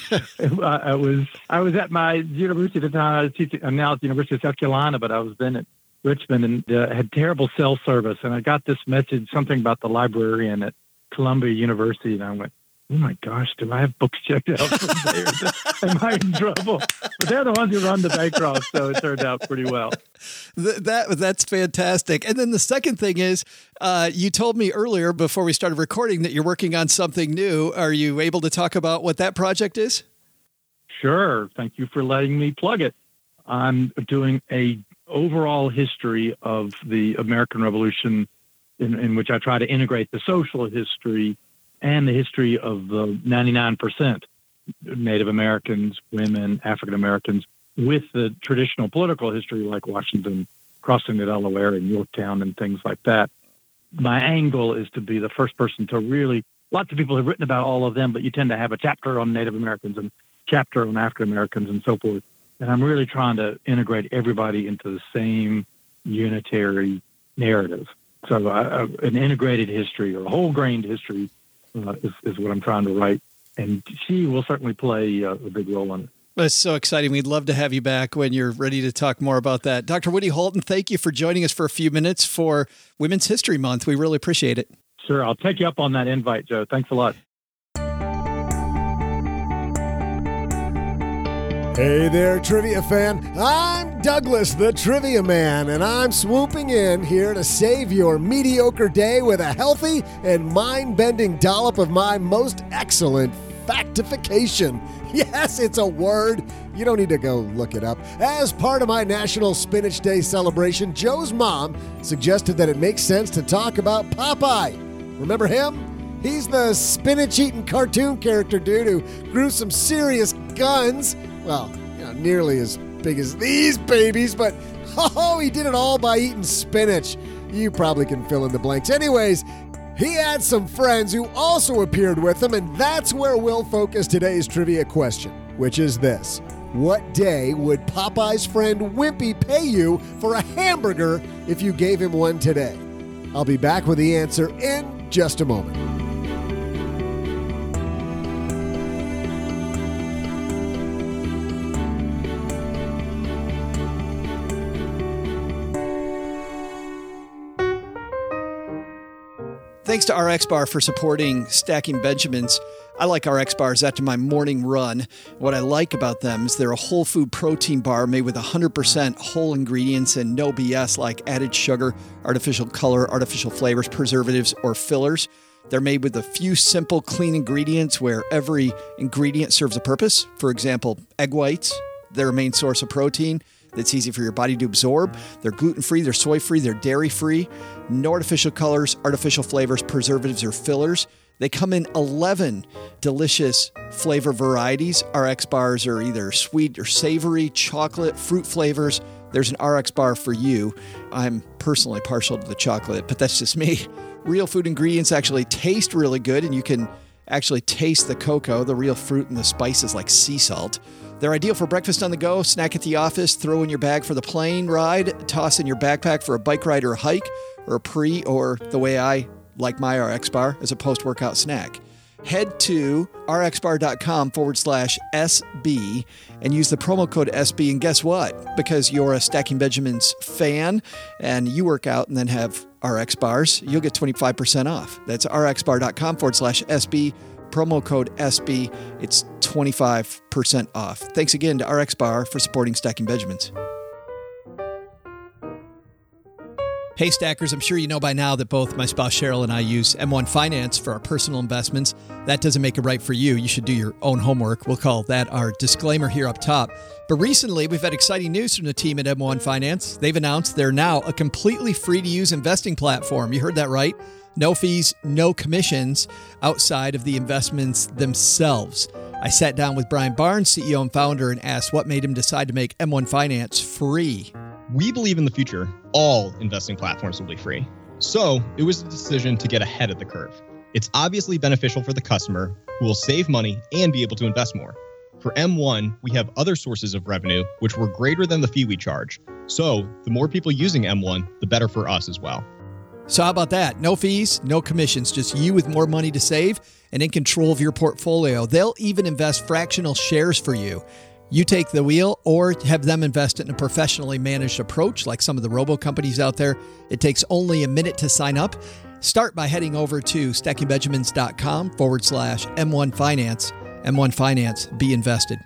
I was at my university at the time. I was teaching. I'm now at the University of South Carolina, but I was then at Richmond and had terrible cell service. And I got this message, something about the librarian at Columbia University, and I went, oh my gosh, do I have books checked out from there? Am I in trouble? But they're the ones who run the Bancroft, so it turned out pretty well. That's fantastic. And then the second thing is, you told me earlier before we started recording that you're working on something new. Are you able to talk about what that project is? Sure. Thank you for letting me plug it. I'm doing a overall history of the American Revolution in which I try to integrate the social history and the history of the 99% Native Americans, women, African Americans, with the traditional political history like Washington crossing the Delaware and Yorktown and things like that. My angle is to be the first person to really, lots of people have written about all of them, but you tend to have a chapter on Native Americans and chapter on African Americans and so forth. And I'm really trying to integrate everybody into the same unitary narrative. So an integrated history or a whole-grained history is what I'm trying to write. And she will certainly play a big role in it. That's so exciting. We'd love to have you back when you're ready to talk more about that. Dr. Woody Holton, thank you for joining us for a few minutes for Women's History Month. We really appreciate it. Sure. I'll take you up on that invite, Joe. Thanks a lot. Hey there, trivia fan. I'm Douglas, the Trivia Man, and I'm swooping in here to save your mediocre day with a healthy and mind-bending dollop of my most excellent factification. Yes, it's a word. You don't need to go look it up. As part of my National Spinach Day celebration, Joe's mom suggested that it makes sense to talk about Popeye. Remember him? He's the spinach-eating cartoon character dude who grew some serious guns. Well, nearly as big as these babies, but he did it all by eating spinach. You probably can fill in the blanks. Anyways, he had some friends who also appeared with him, and that's where we'll focus today's trivia question, which is this. What day would Popeye's friend Wimpy pay you for a hamburger if you gave him one today? I'll be back with the answer in just a moment. Thanks to RX Bar for supporting Stacking Benjamins. I like RX Bars after my morning run. What I like about them is they're a whole food protein bar made with 100% whole ingredients and no BS like added sugar, artificial color, artificial flavors, preservatives, or fillers. They're made with a few simple, clean ingredients where every ingredient serves a purpose. For example, egg whites, they're a main source of protein that's easy for your body to absorb. They're gluten-free, they're soy-free, they're dairy-free. No artificial colors, artificial flavors, preservatives, or fillers. They come in 11 delicious flavor varieties. RX bars are either sweet or savory, chocolate, fruit flavors. There's an RX bar for you. I'm personally partial to the chocolate, but that's just me. Real food ingredients actually taste really good, and you can actually taste the cocoa, the real fruit, and the spices like sea salt. They're ideal for breakfast on the go, snack at the office, throw in your bag for the plane ride, toss in your backpack for a bike ride or a hike, or a pre, or the way I like my RX bar, as a post-workout snack. Head to rxbar.com/SB and use the promo code SB. And guess what? Because you're a Stacking Benjamins fan and you work out and then have RX bars, you'll get 25% off. That's rxbar.com/SB. Promo code SB. It's 25% off. Thanks again to RX Bar for supporting Stacking Benjamins. Hey Stackers, I'm sure you know by now that both my spouse Cheryl and I use M1 Finance for our personal investments. That doesn't make it right for you. You should do your own homework. We'll call that our disclaimer here up top. But recently, we've had exciting news from the team at M1 Finance. They've announced they're now a completely free-to-use investing platform. You heard that right. No fees, no commissions outside of the investments themselves. I sat down with Brian Barnes, CEO and founder, and asked what made him decide to make M1 Finance free. We believe in the future, all investing platforms will be free. So it was a decision to get ahead of the curve. It's obviously beneficial for the customer who will save money and be able to invest more. For M1, we have other sources of revenue, which were greater than the fee we charge. So the more people using M1, the better for us as well. So how about that? No fees, no commissions, just you with more money to save and in control of your portfolio. They'll even invest fractional shares for you. You take the wheel or have them invest in a professionally managed approach like some of the robo companies out there. It takes only a minute to sign up. Start by heading over to stackingbenjamins.com/M1 Finance. M1 Finance, be invested.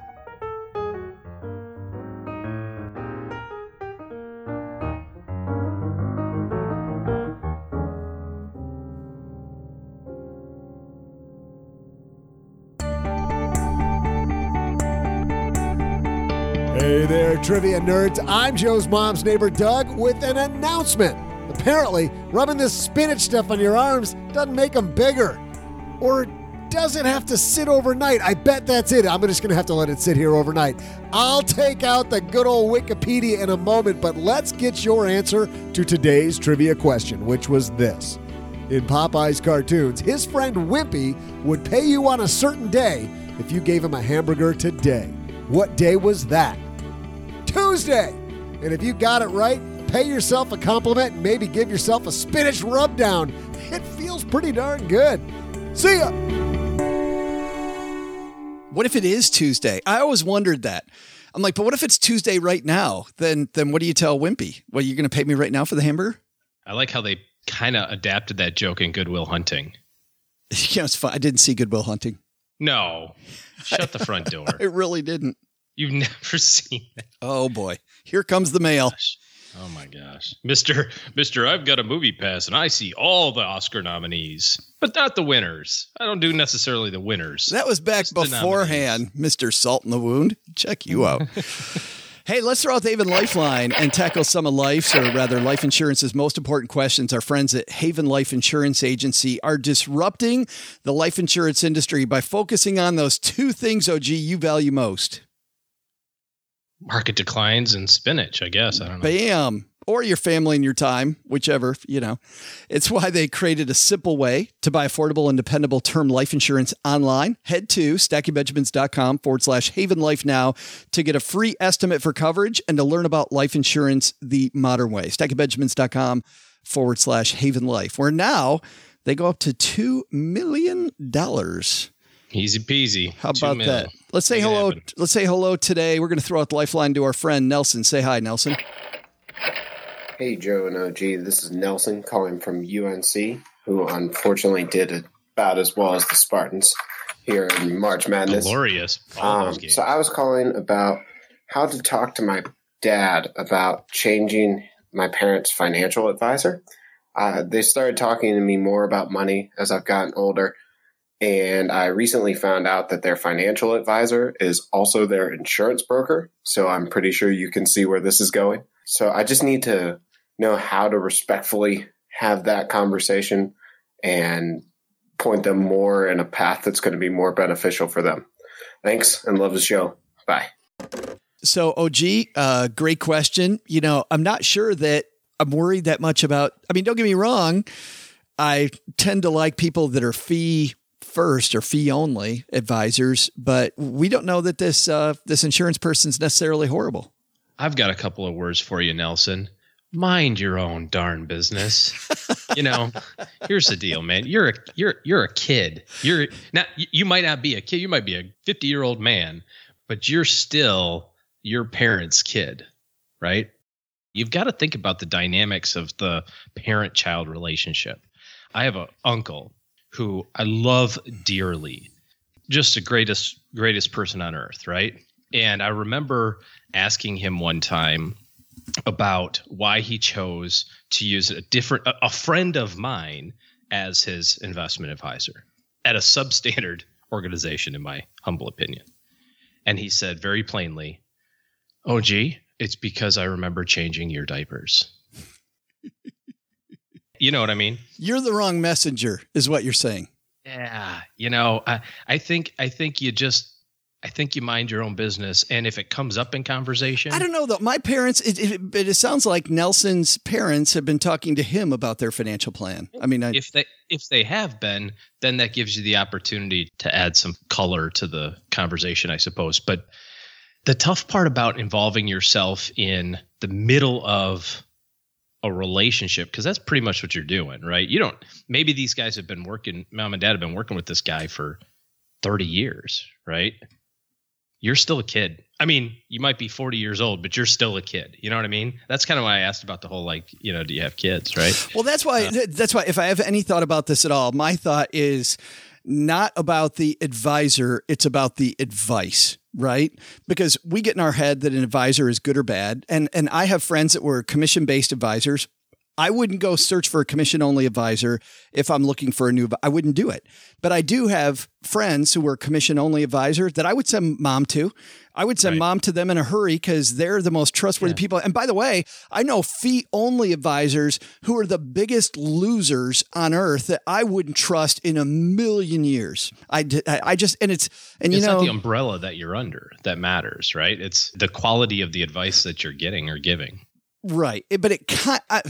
Hey there, trivia nerds. I'm Joe's mom's neighbor, Doug, with an announcement. Apparently, rubbing this spinach stuff on your arms doesn't make them bigger. Or does it have to sit overnight? I bet that's it. I'm just going to have to let it sit here overnight. I'll take out the good old Wikipedia in a moment, but let's get your answer to today's trivia question, which was this. In Popeye's cartoons, his friend Wimpy would pay you on a certain day if you gave him a hamburger today. What day was that? Tuesday! And if you got it right, pay yourself a compliment and maybe give yourself a spinach rub down. It feels pretty darn good. See ya! What if it is Tuesday? I always wondered that. I'm like, but what if it's Tuesday right now? Then what do you tell Wimpy? Well, you're going to pay me right now for the hamburger? I like how they kind of adapted that joke in Good Will Hunting. Yeah, it's fun. I didn't see Good Will Hunting. No. Shut the front door. I really didn't. You've never seen that. Oh, boy. Here comes the mail. Oh, my gosh. Mister, I've got a movie pass, and I see all the Oscar nominees, but not the winners. I don't do necessarily the winners. That was back beforehand, Mr. Salt in the Wound. Check you out. Hey, let's throw out the Haven Lifeline and tackle some of life's, or rather life insurance's most important questions. Our friends at Haven Life Insurance Agency are disrupting the life insurance industry by focusing on those two things, OG, you value most. Market declines and spinach, I guess. I don't know. Bam. Or your family and your time, whichever, you know. It's why they created a simple way to buy affordable and dependable term life insurance online. Head to stackingbenjamins.com/Haven Life now to get a free estimate for coverage and to learn about life insurance the modern way. stackingbenjamins.com/Haven Life, where now they go up to $2 million. Easy peasy. How about that? Let's say hello. Let's say hello today. We're going to throw out the lifeline to our friend Nelson. Say hi, Nelson. Hey, Joe and OG. This is Nelson calling from UNC, who unfortunately did about as well as the Spartans here in March Madness. Glorious. So I was calling about how to talk to my dad about changing my parents' financial advisor. They started talking to me more about money as I've gotten older. And I recently found out that their financial advisor is also their insurance broker. So I'm pretty sure you can see where this is going. So I just need to know how to respectfully have that conversation and point them more in a path that's going to be more beneficial for them. Thanks and love the show. Bye. So OG, great question. You know, I'm not sure that I'm worried that much about, I mean, don't get me wrong. I tend to like people that are fee first or fee only advisors, but we don't know that this insurance person's necessarily horrible. I've got a couple of words for you, Nelson. Mind your own darn business. You know, here's the deal, man. You're a kid. You might not be a kid. You might be a 50-year-old man, but you're still your parents' kid, right? You've got to think about the dynamics of the parent-child relationship. I have an uncle who I love dearly, just the greatest person on earth, right? And I remember asking him one time about why he chose to use a friend of mine as his investment advisor at a substandard organization, in my humble opinion. And he said very plainly, "Oh, gee, it's because I remember changing your diapers." You know what I mean? You're the wrong messenger, is what you're saying. Yeah. You know, I think you mind your own business. And if it comes up in conversation, I don't know though. My parents, it sounds like Nelson's parents have been talking to him about their financial plan. I mean, if they have been, then that gives you the opportunity to add some color to the conversation, I suppose. But the tough part about involving yourself in the middle of a relationship, because that's pretty much what you're doing, right? Maybe these guys have been mom and dad have been working with this guy for 30 years, right? You're still a kid. I mean, you might be 40 years old, but you're still a kid. You know what I mean? That's kind of why I asked about the whole, do you have kids, right? Well, that's why if I have any thought about this at all, my thought is not about the advisor. It's about the advice, right? Because we get in our head that an advisor is good or bad. And I have friends that were commission-based advisors. I wouldn't go search for a commission-only advisor if I'm looking for I wouldn't do it. But I do have friends who were commission-only advisor that I would send mom to. I would send mom to them in a hurry because they're the most trustworthy people. And by the way, I know fee-only advisors who are the biggest losers on earth that I wouldn't trust in a million years. It's not the umbrella that you're under that matters, right? It's the quality of the advice that you're getting or giving. Right. But it's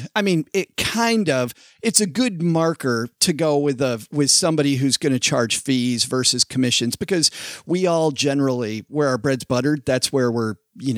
a good marker to go with somebody who's going to charge fees versus commissions, because we all generally, where our bread's buttered, that's where we're,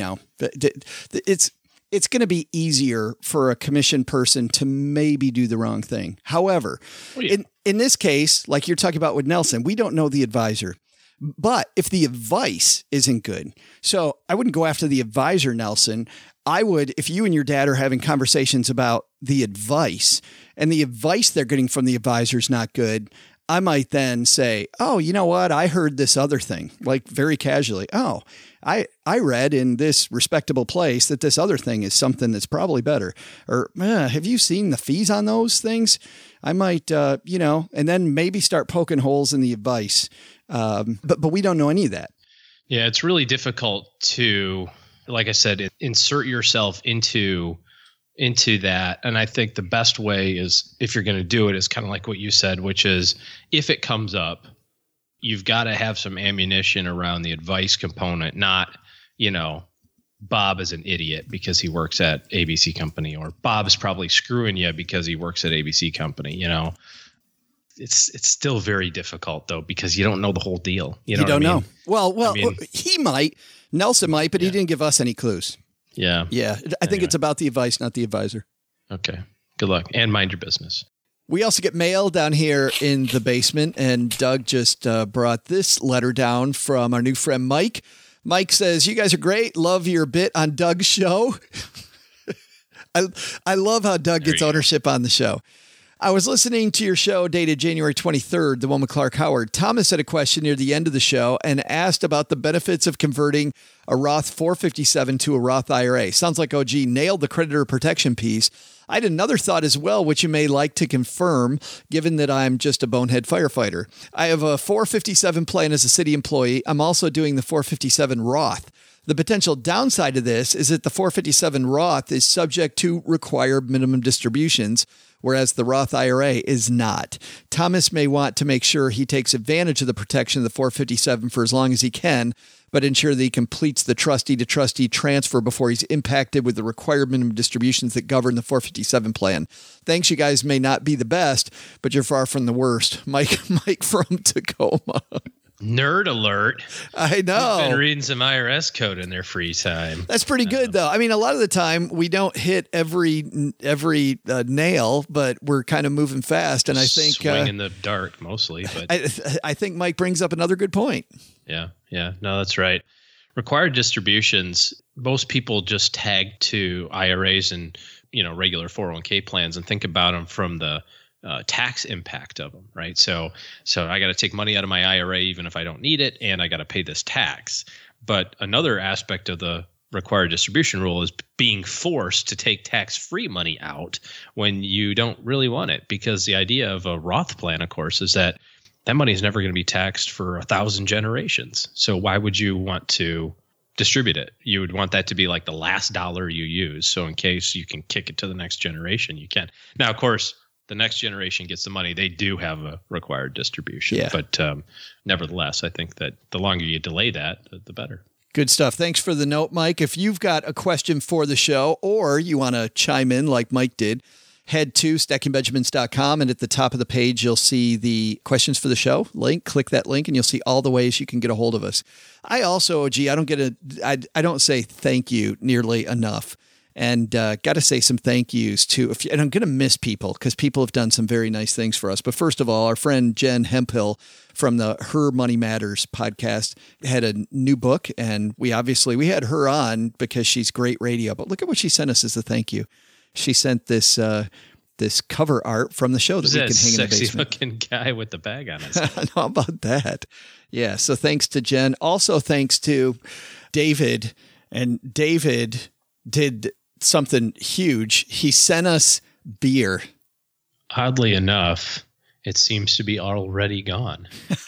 it's going to be easier for a commission person to maybe do the wrong thing. However, in this case, like you're talking about with Nelson, we don't know the advisor. But if the advice isn't good, so I wouldn't go after the advisor, Nelson. I would, if you and your dad are having conversations about the advice and the advice they're getting from the advisor is not good, I might then say, oh, you know what? I heard this other thing, like very casually. Oh, I read in this respectable place that this other thing is something that's probably better. Or have you seen the fees on those things? I might, and then maybe start poking holes in the advice. But we don't know any of that. Yeah, it's really difficult to, like I said, insert yourself into that. And I think the best way is, if you're going to do it, is kind of like what you said, which is, if it comes up, you've got to have some ammunition around the advice component, not, Bob is an idiot because he works at ABC Company, or Bob's probably screwing you because he works at ABC Company, It's still very difficult, though, because you don't know the whole deal. You don't know. Well, he might. Nelson might, but he didn't give us any clues. Yeah. Yeah. I think it's about the advice, not the advisor. Okay. Good luck. And mind your business. We also get mail down here in the basement, and Doug just brought this letter down from our new friend Mike. Mike says, "You guys are great. Love your bit on Doug's show." I love how Doug gets ownership on the show. I was listening to your show dated January 23rd, the one with Clark Howard. Thomas had a question near the end of the show and asked about the benefits of converting a Roth 457 to a Roth IRA. Sounds like OG nailed the creditor protection piece. I had another thought as well, which you may like to confirm, given that I'm just a bonehead firefighter. I have a 457 plan as a city employee. I'm also doing the 457 Roth. The potential downside of this is that the 457 Roth is subject to required minimum distributions, whereas the Roth IRA is not. Thomas may want to make sure he takes advantage of the protection of the 457 for as long as he can, but ensure that he completes the trustee-to-trustee transfer before he's impacted with the required minimum distributions that govern the 457 plan. Thanks, you guys may not be the best, but you're far from the worst. Mike from Tacoma. Nerd alert. I know. They've been reading some IRS code in their free time. That's pretty good, though. I mean, a lot of the time we don't hit every nail, but we're kind of moving fast. And I think swing in the dark mostly. But I think Mike brings up another good point. Yeah. No, that's right. Required distributions, most people just tag to IRAs and regular 401k plans and think about them from the tax impact of them, right? So I got to take money out of my IRA even if I don't need it, and I got to pay this tax. But another aspect of the required distribution rule is being forced to take tax-free money out when you don't really want it, because the idea of a Roth plan, of course, is that money is never going to be taxed for 1,000 generations. So why would you want to distribute it? You would want that to be like the last dollar you use. So in case you can kick it to the next generation, you can. Now, of course, the next generation gets the money. They do have a required distribution. Yeah. But nevertheless, I think that the longer you delay that, the better. Good stuff. Thanks for the note, Mike. If you've got a question for the show, or you want to chime in like Mike did, head to stackingbenjamins.com, and at the top of the page, you'll see the questions for the show link. Click that link and you'll see all the ways you can get a hold of us. I also, OG, I don't say thank you nearly enough. And got to say some thank yous to, and I'm going to miss people because people have done some very nice things for us. But first of all, our friend Jen Hemphill from the Her Money Matters podcast had a new book, and we had her on because she's great radio. But look at what she sent us as a thank you. She sent this cover art from the show that we can hang in the basement. Sexy looking guy with the bag on his head. How about that? Yeah. So thanks to Jen. Also thanks to David. And David did something huge. He sent us beer. Oddly enough, it seems to be already gone.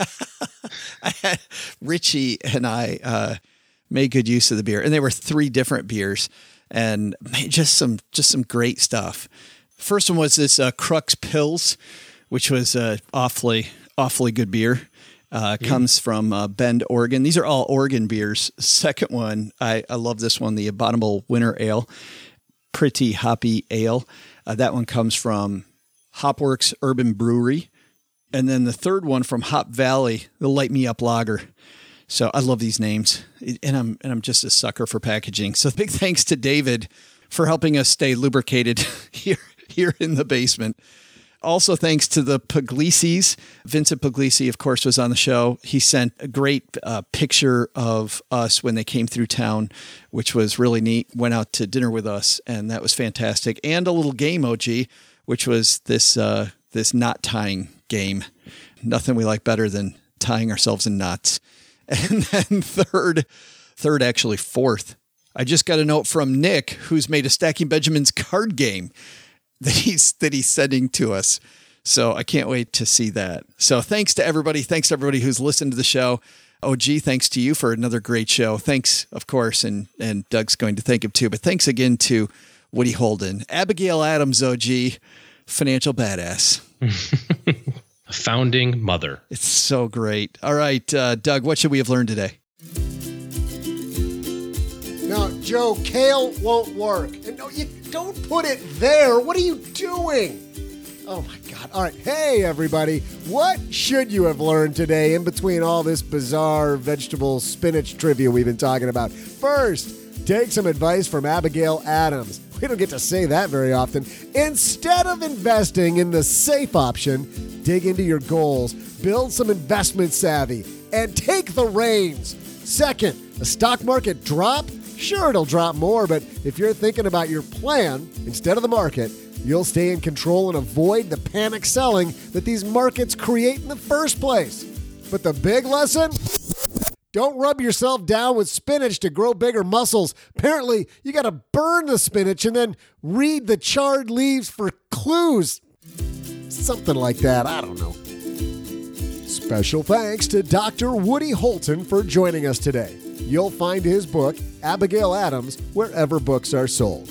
Richie and I made good use of the beer, and there were 3 different beers, and just some great stuff. First one was this Crux Pils, which was awfully good beer. Comes from Bend, Oregon. These are all Oregon beers. Second one, I love this one, the Abominable Winter Ale. Pretty Hoppy Ale. That one comes from Hopworks Urban Brewery. And then the third one from Hop Valley, the Light Me Up Lager. So I love these names, and I'm just a sucker for packaging. So big thanks to David for helping us stay lubricated here in the basement. Also, thanks to the Puglisi's. Vincent Puglisi, of course, was on the show. He sent a great picture of us when they came through town, which was really neat. Went out to dinner with us, and that was fantastic. And a little game, OG, which was this knot tying game. Nothing we like better than tying ourselves in knots. And then fourth, I just got a note from Nick, who's made a Stacking Benjamins card game that he's sending to us. So I can't wait to see that. So thanks to everybody. Thanks to everybody who's listened to the show. OG, thanks to you for another great show. Thanks, of course, and Doug's going to thank him too. But thanks again to Woody Holden. Abigail Adams, OG, financial badass. Founding mother. It's so great. All right, Doug, what should we have learned today? No, Joe, kale won't work. And no, you don't put it there. What are you doing? Oh, my God. All right. Hey, everybody. What should you have learned today in between all this bizarre vegetable spinach trivia we've been talking about? First, take some advice from Abigail Adams. We don't get to say that very often. Instead of investing in the safe option, dig into your goals, build some investment savvy, and take the reins. Second, a stock market drop? Sure, it'll drop more, but if you're thinking about your plan instead of the market, you'll stay in control and avoid the panic selling that these markets create in the first place. But the big lesson? Don't rub yourself down with spinach to grow bigger muscles. Apparently, you got to burn the spinach and then read the charred leaves for clues. Something like that. I don't know. Special thanks to Dr. Woody Holton for joining us today. You'll find his book, Abigail Adams, wherever books are sold.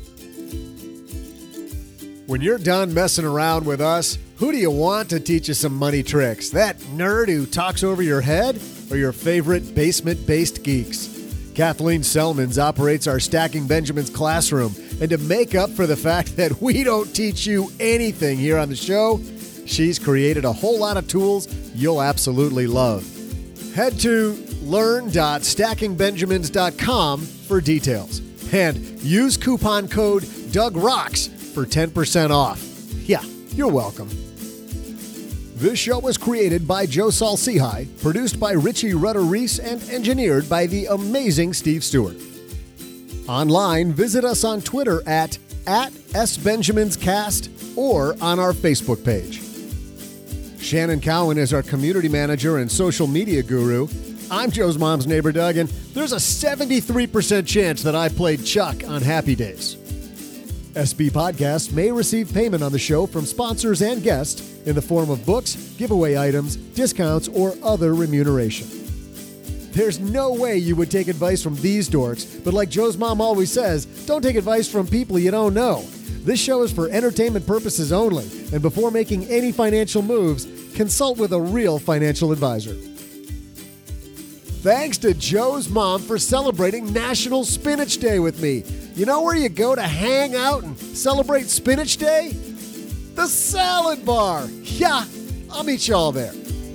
When you're done messing around with us, who do you want to teach you some money tricks? That nerd who talks over your head or your favorite basement-based geeks? Kathleen Selmans operates our Stacking Benjamins classroom, and to make up for the fact that we don't teach you anything here on the show, she's created a whole lot of tools you'll absolutely love. Head to learn.stackingbenjamins.com for details. And use coupon code DougRocks for 10% off. Yeah, you're welcome. This show was created by Joe Saul-Sehy, produced by Richie Rudder-Reese, and engineered by the amazing Steve Stewart. Online, visit us on Twitter at SBenjaminsCast or on our Facebook page. Shannon Cowan is our community manager and social media guru. I'm Joe's mom's neighbor, Doug, and there's a 73% chance that I played Chuck on Happy Days. SB Podcasts may receive payment on the show from sponsors and guests in the form of books, giveaway items, discounts, or other remuneration. There's no way you would take advice from these dorks, but like Joe's mom always says, don't take advice from people you don't know. This show is for entertainment purposes only, and before making any financial moves, consult with a real financial advisor. Thanks to Joe's mom for celebrating National Spinach Day with me. You know where you go to hang out and celebrate Spinach Day? The Salad Bar. Yeah, I'll meet you all there.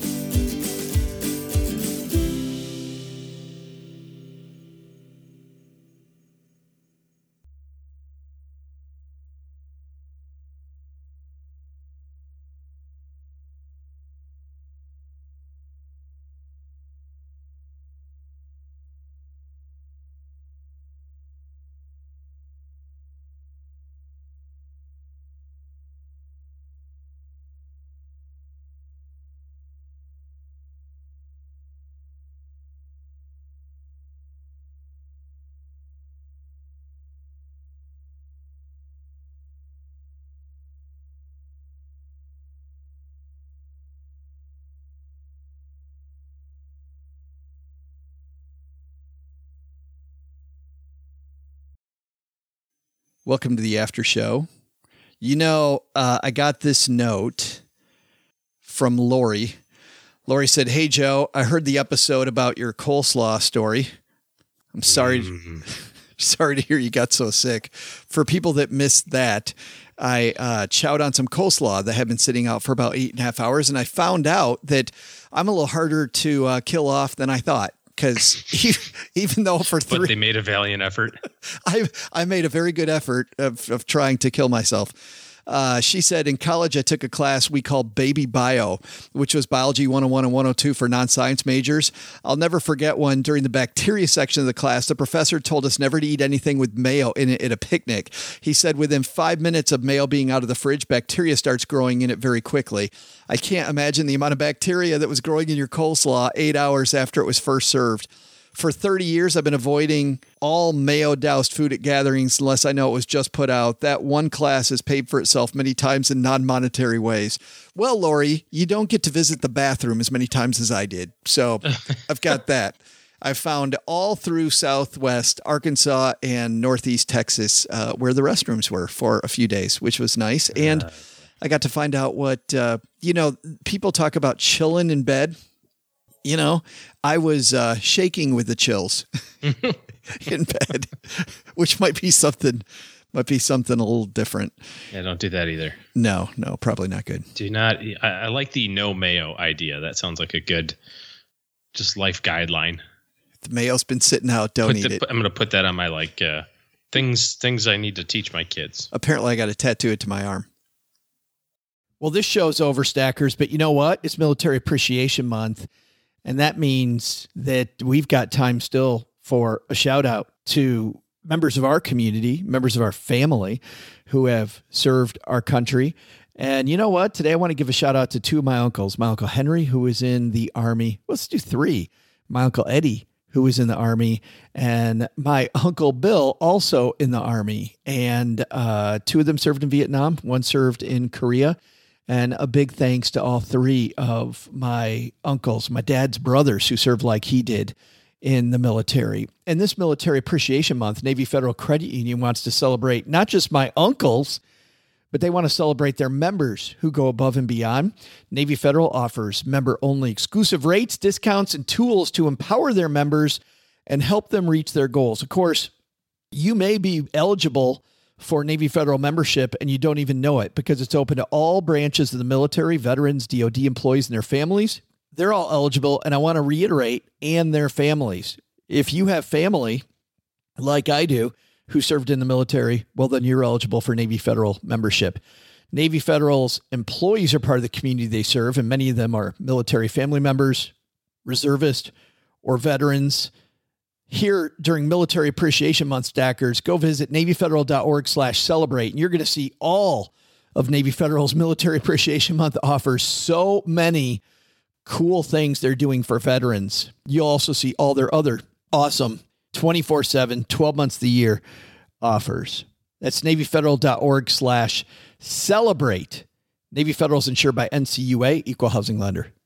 Welcome to the after show. You know, I got this note from Lori. Lori said, "Hey, Joe, I heard the episode about your coleslaw story. I'm sorry. Sorry to hear you got so sick. For people that missed that, I chowed on some coleslaw that had been sitting out for about 8.5 hours, and I found out that I'm a little harder to kill off than I thought. Because even though but they made a valiant effort. I made a very good effort of trying to kill myself. She said, in college, I took a class we called Baby Bio, which was Biology 101 and 102 for non-science majors. I'll never forget one during the bacteria section of the class. The professor told us never to eat anything with mayo in it at a picnic. He said within 5 minutes of mayo being out of the fridge, bacteria starts growing in it very quickly. I can't imagine the amount of bacteria that was growing in your coleslaw 8 hours after it was first served. For 30 years, I've been avoiding all mayo-doused food at gatherings unless I know it was just put out. That one class has paid for itself many times in non-monetary ways. Well, Lori, you don't get to visit the bathroom as many times as I did. So I've got that. I found all through Southwest Arkansas and Northeast Texas where the restrooms were for a few days, which was nice. And I got to find out what, people talk about chilling in bed. I was shaking with the chills in bed, which might be something a little different. Yeah, don't do that either. No, probably not good. Do not. I like the no mayo idea. That sounds like a good, just life guideline. The mayo's been sitting out. Don't eat it. I'm going to put that on my things I need to teach my kids. Apparently, I got to tattoo it to my arm. Well, this show's over, Stackers, but you know what? It's Military Appreciation Month. And that means that we've got time still for a shout out to members of our community, members of our family who have served our country. And you know what? Today I want to give a shout out to two of my uncles. My Uncle Henry, who was in the Army. Let's do three. My Uncle Eddie, who was in the Army, and my Uncle Bill, also in the Army. And two of them served in Vietnam. One served in Korea. And a big thanks to all three of my uncles, my dad's brothers, who served like he did in the military. And this Military Appreciation Month, Navy Federal Credit Union wants to celebrate not just my uncles, but they want to celebrate their members who go above and beyond. Navy Federal offers member-only exclusive rates, discounts, and tools to empower their members and help them reach their goals. Of course, you may be eligible for Navy Federal membership, and you don't even know it because it's open to all branches of the military, veterans, DOD employees, and their families. They're all eligible, and I want to reiterate, and their families. If you have family, like I do, who served in the military, well, then you're eligible for Navy Federal membership. Navy Federal's employees are part of the community they serve, and many of them are military family members, reservists, or veterans. Here during Military Appreciation Month, Stackers, go visit NavyFederal.org/celebrate, and you're going to see all of Navy Federal's Military Appreciation Month offers so many cool things they're doing for veterans. You'll also see all their other awesome 24/7, 12 months of the year offers. That's NavyFederal.org/celebrate. Navy Federal is insured by NCUA, Equal Housing Lender.